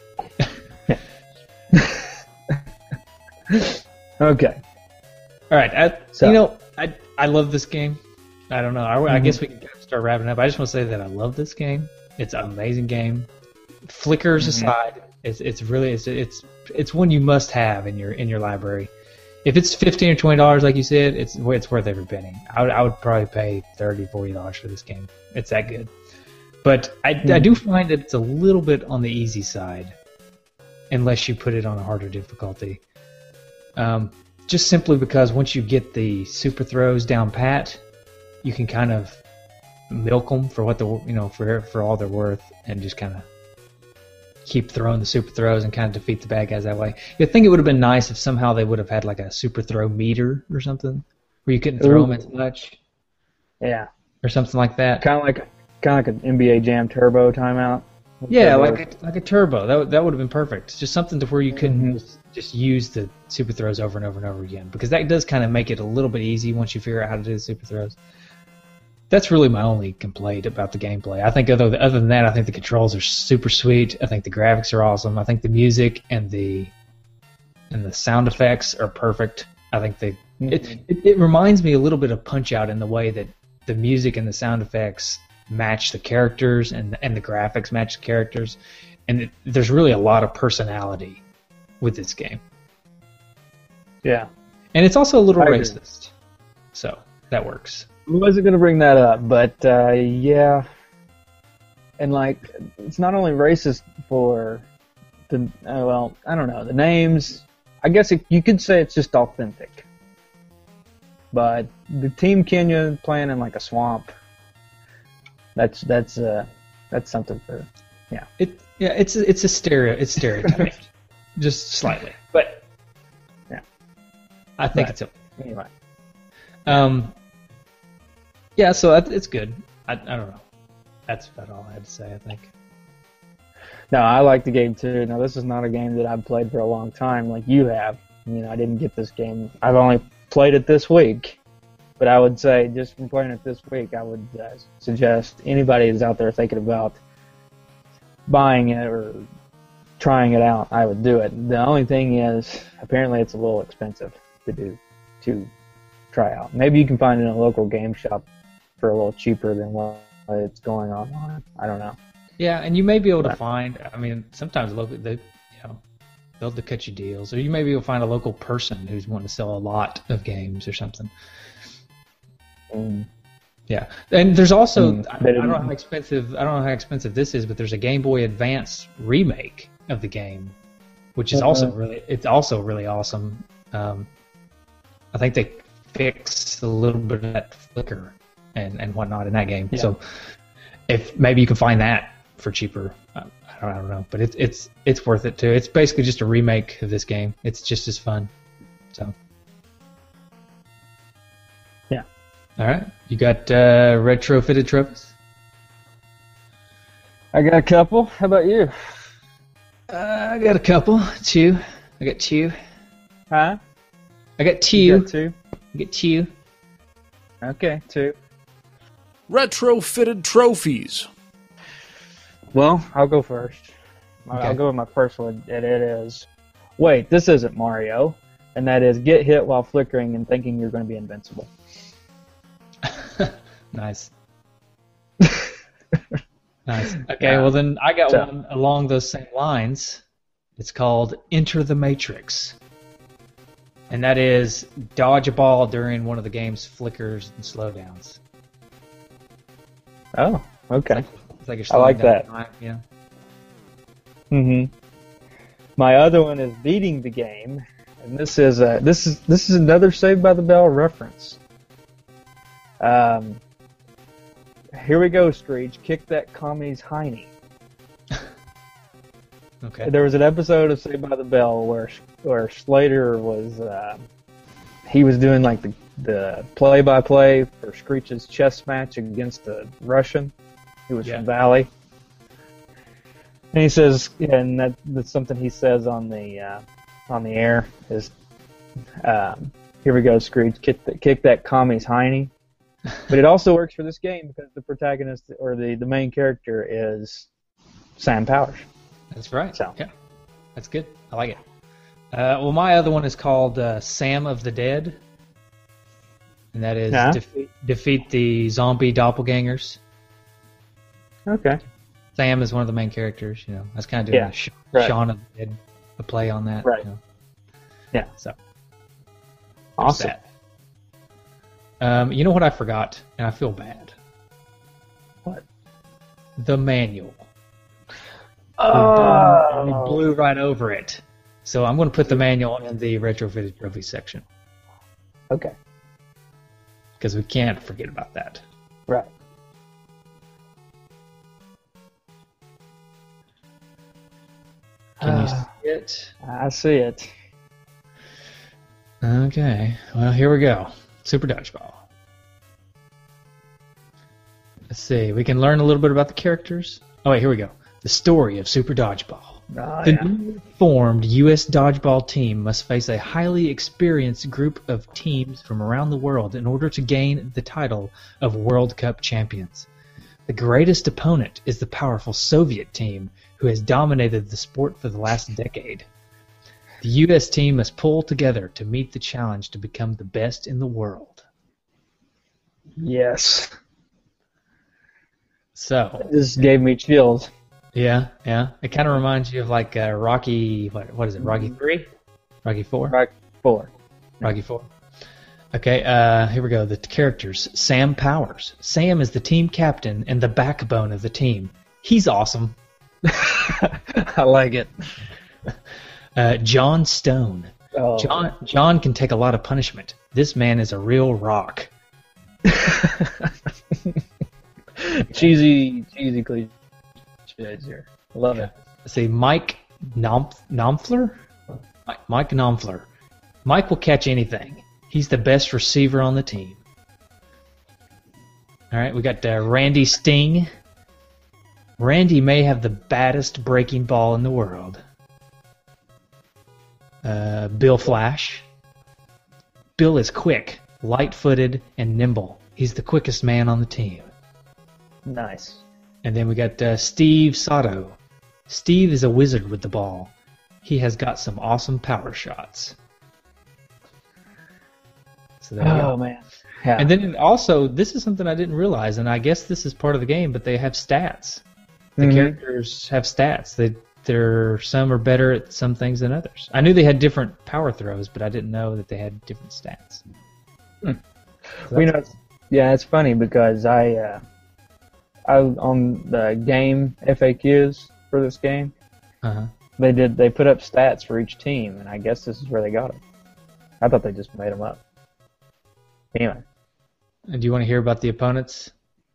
Okay. All right. I, so, you know, I I love this game. I don't know. I, mm-hmm. I guess we can start wrapping up. I just want to say that I love this game. It's an amazing game. Flickers mm-hmm. aside, it's it's really it's it's it's one you must have in your in your library. If it's fifteen or twenty dollars, like you said, it's it's worth every penny. I would I would probably pay thirty, forty dollars for this game. It's that good. But I mm-hmm. I do find that it's a little bit on the easy side, unless you put it on a harder difficulty. Um. Just simply because once you get the super throws down pat, you can kind of milk them for what the you know for for all they're worth, and just kind of keep throwing the super throws and kind of defeat the bad guys that way. I think it would have been nice if somehow they would have had like a super throw meter or something where you couldn't throw Ooh. them as much. Yeah, or something like that. Kind of like kind of like an N B A Jam Turbo timeout. Yeah, turbo. like a, like a turbo. That would, that would have been perfect. Just something to where you couldn't mm-hmm. just, just use the super throws over and over and over again, because that does kind of make it a little bit easy once you figure out how to do the super throws. That's really my only complaint about the gameplay. I think other other than that, I think the controls are super sweet. I think the graphics are awesome. I think the music and the and the sound effects are perfect. I think they it, it it reminds me a little bit of Punch-Out in the way that the music and the sound effects match the characters and and the graphics match the characters, and it, there's really a lot of personality with this game. Yeah. And it's also a little I agree. racist, so that works. I wasn't going to bring that up, but uh, yeah. And, like, it's not only racist for the, uh, well, I don't know, the names. I guess it, you could say it's just authentic. But the Team Kenya playing in, like, a swamp, that's, that's, uh, that's something for, yeah. It yeah, it's a, it's a stereo it's stereotyped, just slightly, but yeah, I think Right. it's okay. Anyway. Um, yeah, so that, it's good. I, I don't know. That's about all I had to say, I think. No, I like the game too. Now, this is not a game that I've played for a long time like you have. You know, I didn't get this game. I've only played it this week. But I would say, just from playing it this week, I would uh, suggest anybody who's out there thinking about buying it or trying it out, I would do it. The only thing is, apparently it's a little expensive to do, to try out. Maybe you can find it in a local game shop for a little cheaper than what it's going online. I don't know. Yeah, and you may be able to Right. find, I mean, sometimes local, they, you know, they'll cut you deals, or you may be able to find a local person who's wanting to sell a lot of games or something. Mm. Yeah, and there's also Mm, I, I they don't know didn't- how expensive I don't know how expensive this is, but there's a Game Boy Advance remake of the game, which is also Uh-huh. really it's also really awesome. Um, I think they fixed a little bit of that flicker and, and whatnot in that game. Yeah. So if maybe you can find that for cheaper, I, I don't I don't know, but it's it's it's worth it too. It's basically just a remake of this game. It's just as fun. So. Yeah. All right. You got uh, retrofitted trophies? I got a couple. How about you? Uh, I got a couple. Two. I got two. Huh? I got two. You got two? I got two. Okay, two. Retrofitted trophies. Well, I'll go first. I'll- Okay. I'll go with my first one, and it is, wait, this isn't Mario, and that is get hit while flickering and thinking you're going to be invincible. Nice. Nice. Okay, Yeah. well then I got So- one along those same lines. It's called Enter the Matrix. And that is dodge a ball during one of the game's flickers and slowdowns. Oh, okay. It's like you're I like slowing down that. time, yeah. Mm-hmm. My other one is beating the game, and this is a, this is this is another Saved by the Bell reference. Um, here we go, Screech. Kick that commie's hiney. Okay. There was an episode of Saved by the Bell where where Slater was uh, he was doing like the the play by play for Screech's chess match against the Russian who was Yeah. from Valley. And he says, and that, that's something he says on the uh, on the air is, um, "Here we go, Screech, kick, the, kick that commie's hiney." But it also works for this game because the protagonist or the, the main character is Sam Powers. That's right. So. Yeah, that's good. I like it. Uh, well, my other one is called uh, Sam of the Dead, and that is Yeah. defeat, defeat the zombie doppelgangers. Okay. Sam is one of the main characters. You know, I was kind of doing Yeah, a Sh- right. Shaun of the Dead, a play on that. Right. You know. Yeah. So there's Awesome. that. Um, you know what I forgot, and I feel bad. What? The manual. Oh. We blew right over it. So I'm going to put the manual in the retrofitted trophy section Okay. because we can't forget about that. Right. Can you Ah. see it? I see it. Okay. Well, here we go. Super Dodgeball. Let's see. We can learn a little bit about the characters. Oh, wait, here we go. The story of Super Dodgeball. Oh, The yeah. newly formed U S dodgeball team must face a highly experienced group of teams from around the world in order to gain the title of World Cup champions. The greatest opponent is the powerful Soviet team, who has dominated the sport for the last decade. The U S team must pull together to meet the challenge to become the best in the world. Yes. So This gave me chills. yeah, yeah, it kind of reminds you of like uh, Rocky. What what is it? Rocky three, Rocky four, Rock four. Rocky four. Okay, uh, here we go. The characters: Sam Powers. Sam is the team captain and the backbone of the team. He's awesome. I like it. Uh, John Stone. Oh. John John can take a lot of punishment. This man is a real rock. cheesy, cheesy cliches here. Love it. Let's see, Mike Nomf- Nomfler? Mike, Mike Nomfler. Mike will catch anything. He's the best receiver on the team. All right, we got uh, Randy Sting. Randy may have the baddest breaking ball in the world. Uh, Bill Flash. Bill is quick, light-footed, and nimble. He's the quickest man on the team. Nice. And then we got uh, Steve Sato. Steve is a wizard with the ball. He has got some awesome power shots. So there we Oh go. man. Yeah. And then also, this is something I didn't realize, and I guess this is part of the game, but they have stats. The Mhm. characters have stats. They, they're some are better at some things than others. I knew they had different power throws, but I didn't know that they had different stats. Hmm. So We that's- know. Yeah, it's funny because I, uh, I on the game F A Qs for this game, uh-huh. they did they put up stats for each team, and I guess this is where they got them. I thought they just made them up. Anyway. And do you want to hear about the opponents?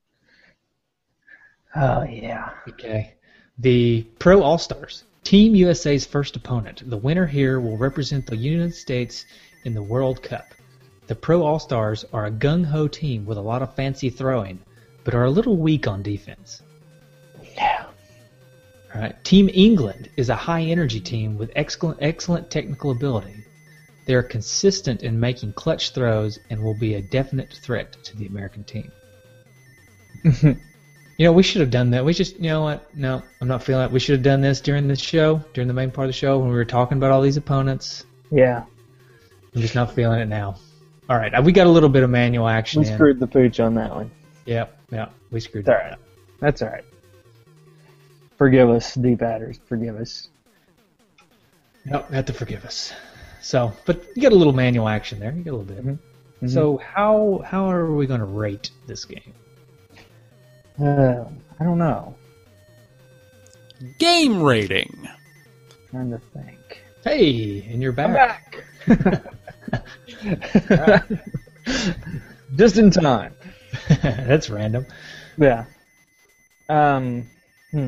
Oh yeah. Okay. The Pro All-Stars. Team U S A's first opponent. The winner here will represent the United States in the World Cup. The Pro All-Stars are a gung-ho team with a lot of fancy throwing, but are a little weak on defense. Yeah. All right. Team England is a high-energy team with excellent, excellent technical ability. They are consistent in making clutch throws and will be a definite threat to the American team. You know, we should have done that. We just, you know what? No, I'm not feeling it. We should have done this during the show, during the main part of the show when we were talking about all these opponents. Yeah. I'm just not feeling it now. All right, we got a little bit of manual action We in. screwed the pooch on that one. Yep, yeah, we screwed It's all that right. up. That's all right. Forgive us, deep adders. Forgive us. Yep, you have to forgive us. So, but you got a little manual action there. You got a little bit. Mhm. So, how how are we going to rate this game? Uh, I don't know. Game rating. Trying to think. Hey, and you're I'm back. back. Just in time. That's random. Yeah. Um. Hmm.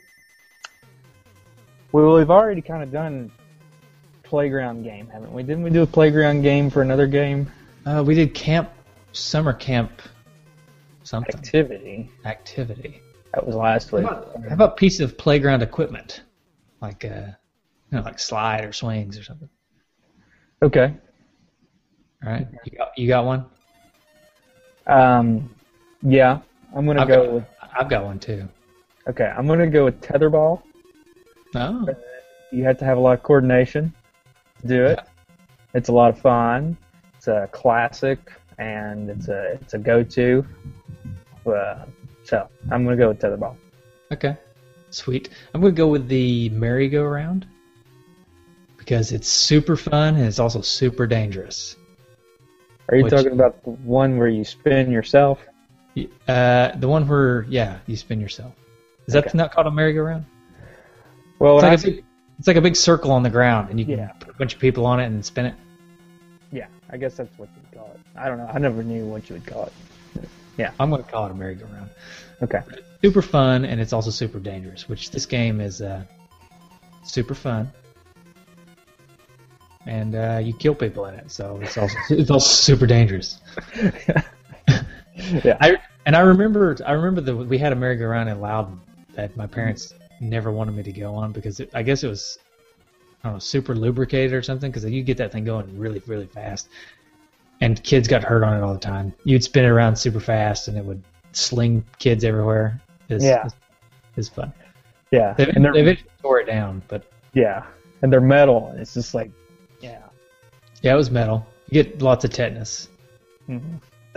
Well, we've already kind of done playground game, haven't we? Didn't we do a playground game for another game? Uh, we did camp, summer camp, something Activity. activity. That was last week. How about, how about piece of playground equipment, like uh, you know, like slide or swings or something? Okay. All right, you got you got one. Um. Yeah. I'm gonna I've go got, with. I've got one too. Okay. I'm gonna go with tetherball. Oh, You have to have a lot of coordination to do it. It's a lot of fun. It's a classic, and it's a it's a go-to. Uh, so I'm gonna go with tetherball. okay, sweet. I'm gonna go with the merry-go-round because it's super fun and it's also super dangerous. Are you Which- talking about the one where you spin yourself? Uh, the one where yeah, you spin yourself. Is that Okay. not called a merry-go-round? Well, It's when like, I a big, it's like a big circle on the ground, and you can Yeah. put a bunch of people on it and spin it. yeah, I guess that's what you would call it. I don't know. I never knew what you would call it. I'm going to call it a merry-go-round. Okay. Super fun, and it's also super dangerous, which this game is uh, super fun. And uh, you kill people in it, so it's also it's also super dangerous. Yeah. I and I remember I remember that we had a merry-go-round in Loudon that my parents never wanted me to go on because it, I guess it was I don't know super lubricated or something because you get that thing going really really fast, and kids got hurt on it all the time. You'd spin it around super fast and it would sling kids everywhere. It's, Yeah. it's, it's fun. Yeah. They, And they they're, eventually tore it down, but yeah. and they're metal, and it's just like, yeah. Yeah, it was metal. You get lots of tetanus. Mm-hmm.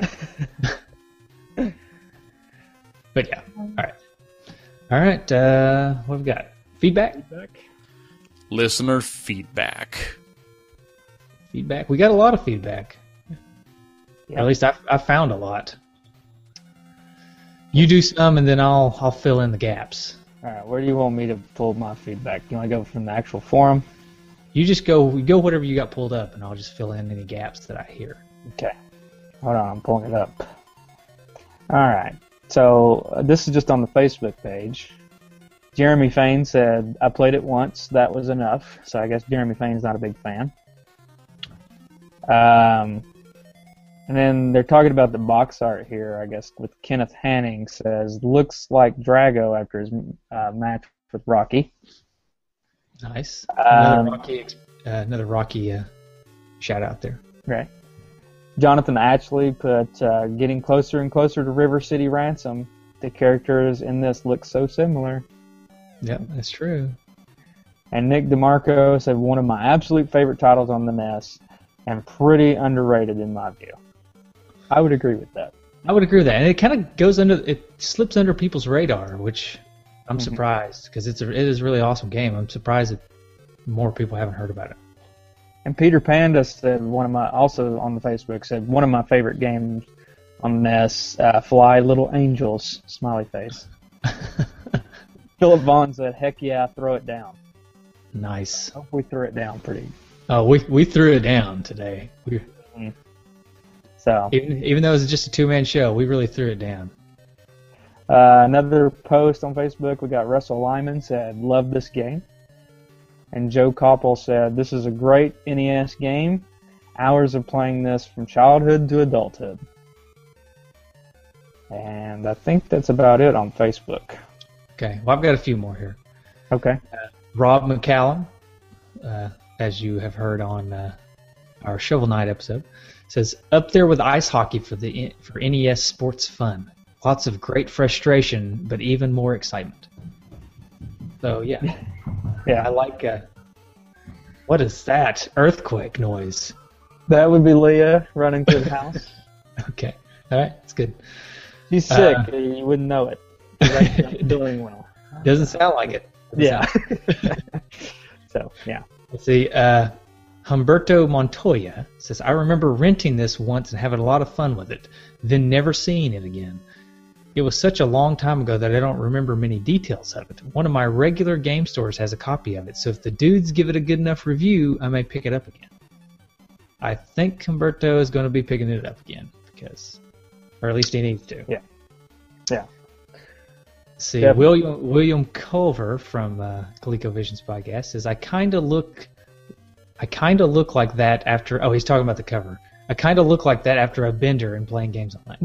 But yeah, all right. All right, uh, what have we got? Feedback? Listener feedback. Feedback. We got a lot of feedback. Yeah. Or at least I I found a lot. You do some, and then I'll I'll fill in the gaps. All right, where do you want me to pull my feedback? You want to go from the actual forum? You just go go whatever you got pulled up, and I'll just fill in any gaps that I hear. Okay. Hold on, I'm pulling it up. All right. So uh, this is just on the Facebook page. Jeremy Fain said, I played it once. That was enough. So I guess Jeremy Fain's not a big fan. Um, and then they're talking about the box art here, I guess, with Kenneth Hanning says, looks like Drago after his uh, match with Rocky. Nice. Um, Another Rocky, uh, another Rocky uh, shout out there. Right. Jonathan Ashley put, uh, getting closer and closer to River City Ransom. The characters in this look so similar. Yep, that's true. And Nick DeMarco said, one of my absolute favorite titles on the N E S, and pretty underrated in my view. I would agree with that. I would agree with that, and it kind of goes under, it slips under people's radar, which I'm Mhm. surprised because it's a, it is a really awesome game. I'm surprised that more people haven't heard about it. And Peter Panda said, one of my, also on the Facebook, said, one of my favorite games on the N E S, uh, Fly Little Angels, smiley face. Philip Vaughn said, heck yeah, throw it down. Nice. Hope we threw it down pretty. Oh, we we threw it down today. We, So even even though it was just a two man show, we really threw it down. uh, another post on Facebook, we got Russell Lyman said, love this game. And Joe Koppel said, this is a great N E S game. Hours of playing this from childhood to adulthood. And I think that's about it on Facebook. Okay, well, I've got a few more here. Okay. Rob McCallum, uh, as you have heard on uh, our Shovel Knight episode, says, up there with ice hockey for the for N E S sports fun. Lots of great frustration, but even more excitement. So, yeah. Yeah. I like... Uh, what is that? Earthquake noise. That would be Leah running through the house. Okay. All right, that's good. She's sick. Uh, you wouldn't know it. She's actually not doing well. Doesn't sound like it. Doesn't Yeah. sound- So, yeah. Let's see. Uh, Humberto Montoya says, I remember renting this once and having a lot of fun with it, then never seeing it again. It was such a long time ago that I don't remember many details of it. One of my regular game stores has a copy of it, so if the dudes give it a good enough review, I may pick it up again. I think Humberto is going to be picking it up again, because, or at least he needs to. Yeah. Yeah. Let's see, Yep. William William Culver from uh, ColecoVisions podcast says, I kind of look, I kind of look like that after. Oh, he's talking about the cover. I kind of look like that after a bender and playing games online.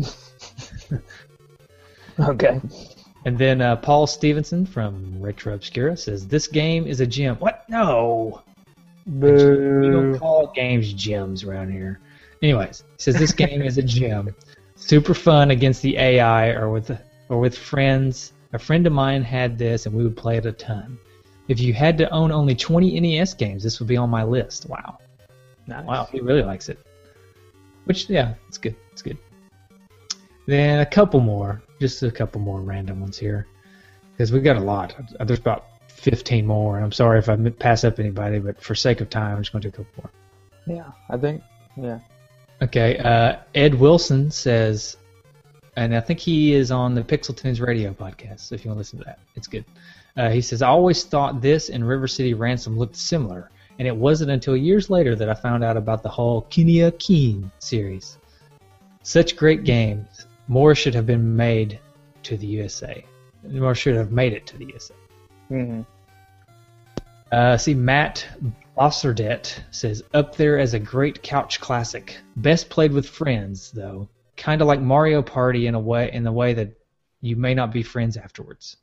Okay. And then uh, Paul Stevenson from Retro Obscura says, this game is a gem. What? No. We don't Boo. call games gems around here. Anyways, he says this game is a gem. Super fun against the A I or with or with friends. A friend of mine had this, and we would play it a ton. If you had to own only twenty N E S games, this would be on my list. Wow. Nice. Wow, he really likes it. Which, yeah, it's good. It's good. Then a couple more. Just a couple more random ones here. Because we've got a lot. There's about fifteen more, and I'm sorry if I pass up anybody, but for sake of time, I'm just going to do a couple more. Yeah, I think, yeah. Okay, uh, Ed Wilson says, and I think he is on the Pixel Tunes radio podcast, so if you want to listen to that, it's good. Uh, he says, I always thought this and River City Ransom looked similar, and it wasn't until years later that I found out about the whole Kinia Keen series. Such great games. More should have been made to the U S A. More should have made it to the U S A. Mm-hmm. Uh, see, Matt Bosserdet says, up there as a great couch classic. Best played with friends, though. Kind of like Mario Party in a way, in the way that you may not be friends afterwards.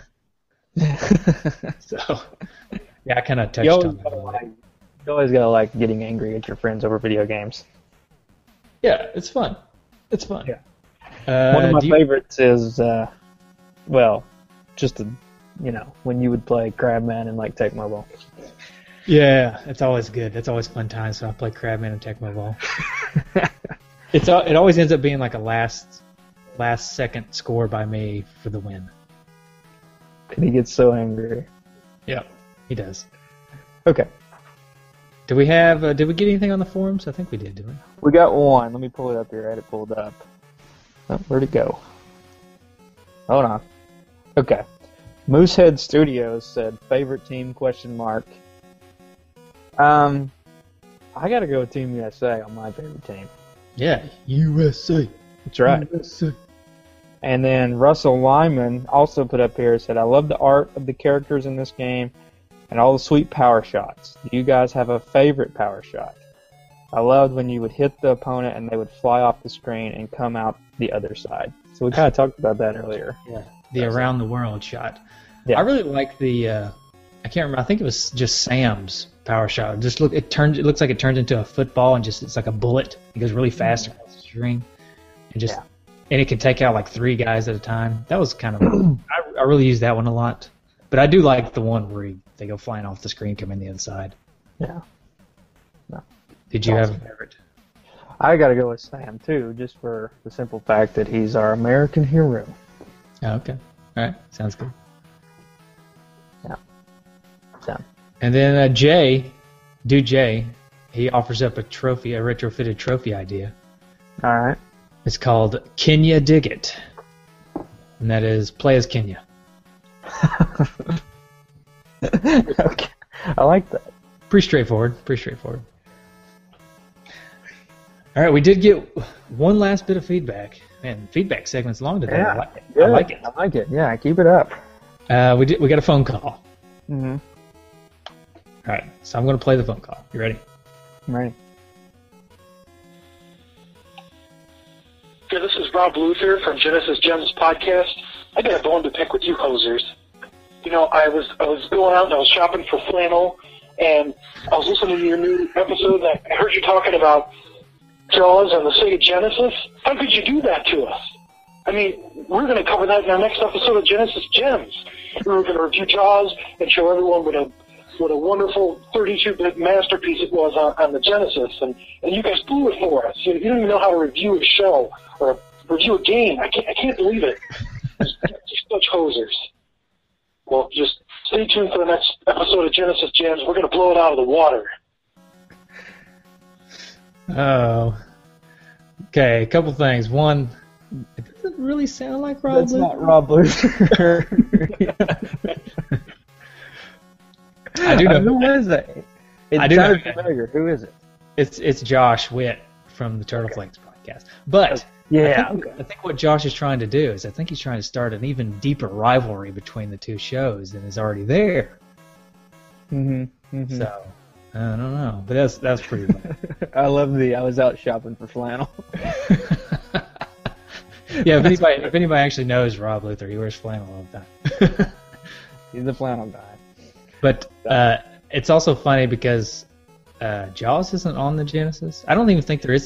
So, yeah, I kind of touched You on always, that. gotta a little like, bit. you always gotta like getting angry at your friends over video games. Yeah, it's fun. It's fun. Yeah. Uh, One of my do you- favorites is, uh, well, just a, you know, when you would play Crabman and like Tech Mobile. Yeah, it's always good. That's always fun times. So I play Crabman and Tecmo Ball. It's al- it always ends up being like a last last second score by me for the win. And he gets so angry. Yeah, he does. Okay. Do we have? Uh, did we get anything on the forums? I think we did, didn't we? We got one. Let me pull it up here. I had it pulled up. Oh, where'd it go? Hold on. Okay. Moosehead Studios said favorite team question mark. Um, I gotta go with Team U S A on my favorite team. Yeah, U S A. That's right. U S A. And then Russell Lyman also put up here, said, I love the art of the characters in this game and all the sweet power shots. Do you guys have a favorite power shot? I loved when you would hit the opponent and they would fly off the screen and come out the other side. So we kind of talked about that earlier. Yeah, the around the world shot. Yeah. I really like the. Uh, I can't remember. I think it was just Sam's power shot. Just look, it turns. It looks like it turns into a football and just it's like a bullet. It goes really fast across the screen, and just Yeah. and it can take out like three guys at a time. That was kind of. I, I really use that one a lot, but I do like the one where he, they go flying off the screen, come in the other side. Yeah. Did you Awesome. have a favorite? I got to go with Sam, too, just for the simple fact that he's our American hero. Oh, okay. All right. Sounds good. Yeah. Sam. And then uh, Jay, Dude Jay, he offers up a trophy, a retrofitted trophy idea. All right. It's called Kenya Dig It. And that is play as Kenya. Okay. I like that. Pretty straightforward. Pretty straightforward. All right, we did get one last bit of feedback. Man, feedback segment's long today. I like it. I like it. I like it. Yeah, keep it up. Uh, we did. We got a phone call. Mm-hmm. All right, so I'm going to play the phone call. You ready? I'm ready. Yeah, this is Rob Luther from Genesis Gems podcast. I got a bone to pick with you hosers. You know, I was I was going out and I was shopping for flannel, and I was listening to your new episode, and I heard you talking about Jaws and the Sega Genesis. How could you do that to us? I mean, we're going to cover that in our next episode of Genesis Gems. We were going to review Jaws and show everyone what a what a wonderful thirty-two bit masterpiece it was on, on the Genesis, and, and you guys blew it for us. You, you don't even know how to review a show or review a game. I can't, I can't believe it. You're such hosers. Well, just stay tuned for the next episode of Genesis Gems. We're going to blow it out of the water. Oh. Okay, a couple things. One, it doesn't really sound like Rob That's Luther. not Rob Luther. I do know. Who is that? It I do know sounded who that- familiar. Who is it? It's it's Josh Witt from the Turtle Flakes podcast. But Yeah. I think, I think what Josh is trying to do is I think he's trying to start an even deeper rivalry between the two shows than is already there. Mm-hmm. Mm-hmm. So I don't know, but that's that's pretty bad. I love the. I was out shopping for flannel. Yeah, if anybody if anybody actually knows Rob Luther, he wears flannel all the time. He's the flannel guy. But uh, it's also funny because uh, Jaws isn't on the Genesis. I don't even think there is.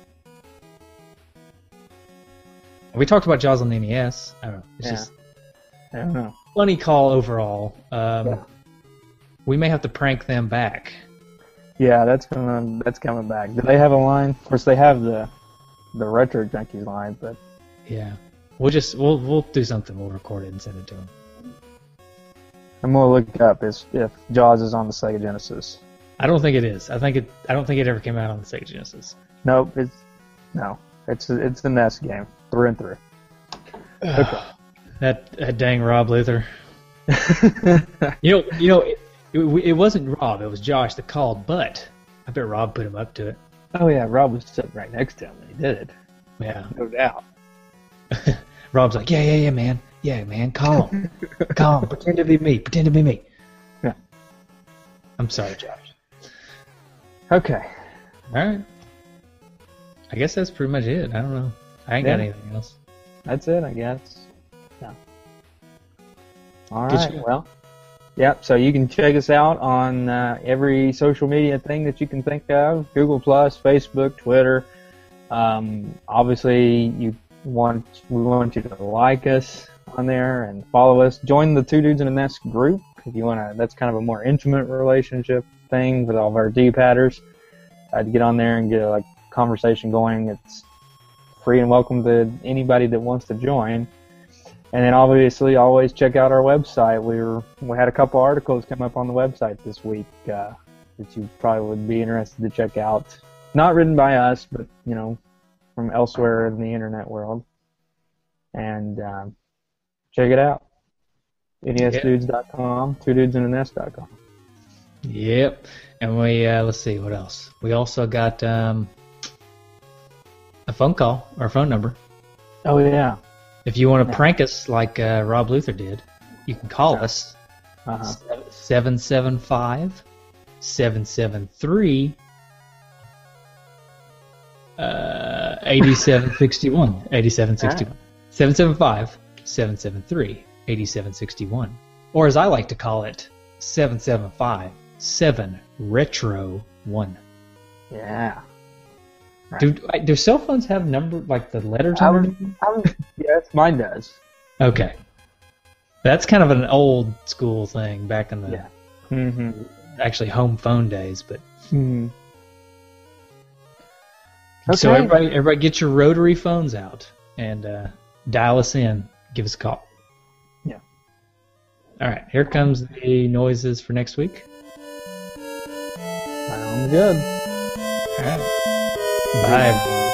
We talked about Jaws on the N E S. I don't know. It's Yeah. just I don't know. funny call overall. Um, Yeah. We may have to prank them back. Yeah, that's coming. That's coming back. Do they have a line? Of course, they have the the Retro Junkies line, but Yeah, we'll just we'll we'll do something. We'll record it and send it to them. I'm gonna look up is if Jaws is on the Sega Genesis. I don't think it is. I think it. I don't think it ever came out on the Sega Genesis. Nope, it's no. It's it's the N E S game through and through. Okay. That, that dang Rob Luther. You know, you know, it, it, it wasn't Rob. It was Josh that called, but I bet Rob put him up to it. Oh yeah, Rob was sitting right next to him when he did it. Yeah. No doubt. Rob's like, yeah, yeah, yeah, man, yeah, man, call him, call him, pretend to be me, pretend to be me. Yeah. I'm sorry, Josh. Okay. All right. I guess that's pretty much it. I don't know. I ain't got Yeah. anything else. That's it, I guess. Yeah. All Good right. show. Well. Yep. So you can check us out on uh, every social media thing that you can think of: Google Plus, Facebook, Twitter. Um, obviously, you want we want you to like us on there and follow us. Join the Two Dudes in a Nest group if you want to. That's kind of a more intimate relationship. thing with all of our D-padders. Uh, to get on there and get a like conversation going. It's free and welcome to anybody that wants to join. And then obviously always check out our website. We were we had a couple articles come up on the website this week uh, that you probably would be interested to check out. Not written by us, but you know, from elsewhere in the internet world. And um, check it out. N E S dudes dot com, two dudes in a nest dot com. Yep. And we, uh, let's see, what else? We also got um, a phone call, our phone number. Oh, yeah. If you want to Yeah. prank us like uh, Rob Luther did, you can call us Uh-huh. seven seven five, seven seven three, uh, eighty-seven sixty-one. eighty-seven sixty-one. seven seven five, seven seven three, eighty-seven sixty-one. Or as I like to call it, seven seven five, seven retro one. Yeah. Do do cell phones have number like the letters I underneath? would, I would, yes, mine does. Okay, that's kind of an old school thing back in the Yeah. Mm-hmm. actually home phone days. But Mm-hmm. so Okay. everybody, everybody, get your rotary phones out and uh, dial us in. Give us a call. Yeah. All right, here comes the noises for next week. Sounds good. All right, bye.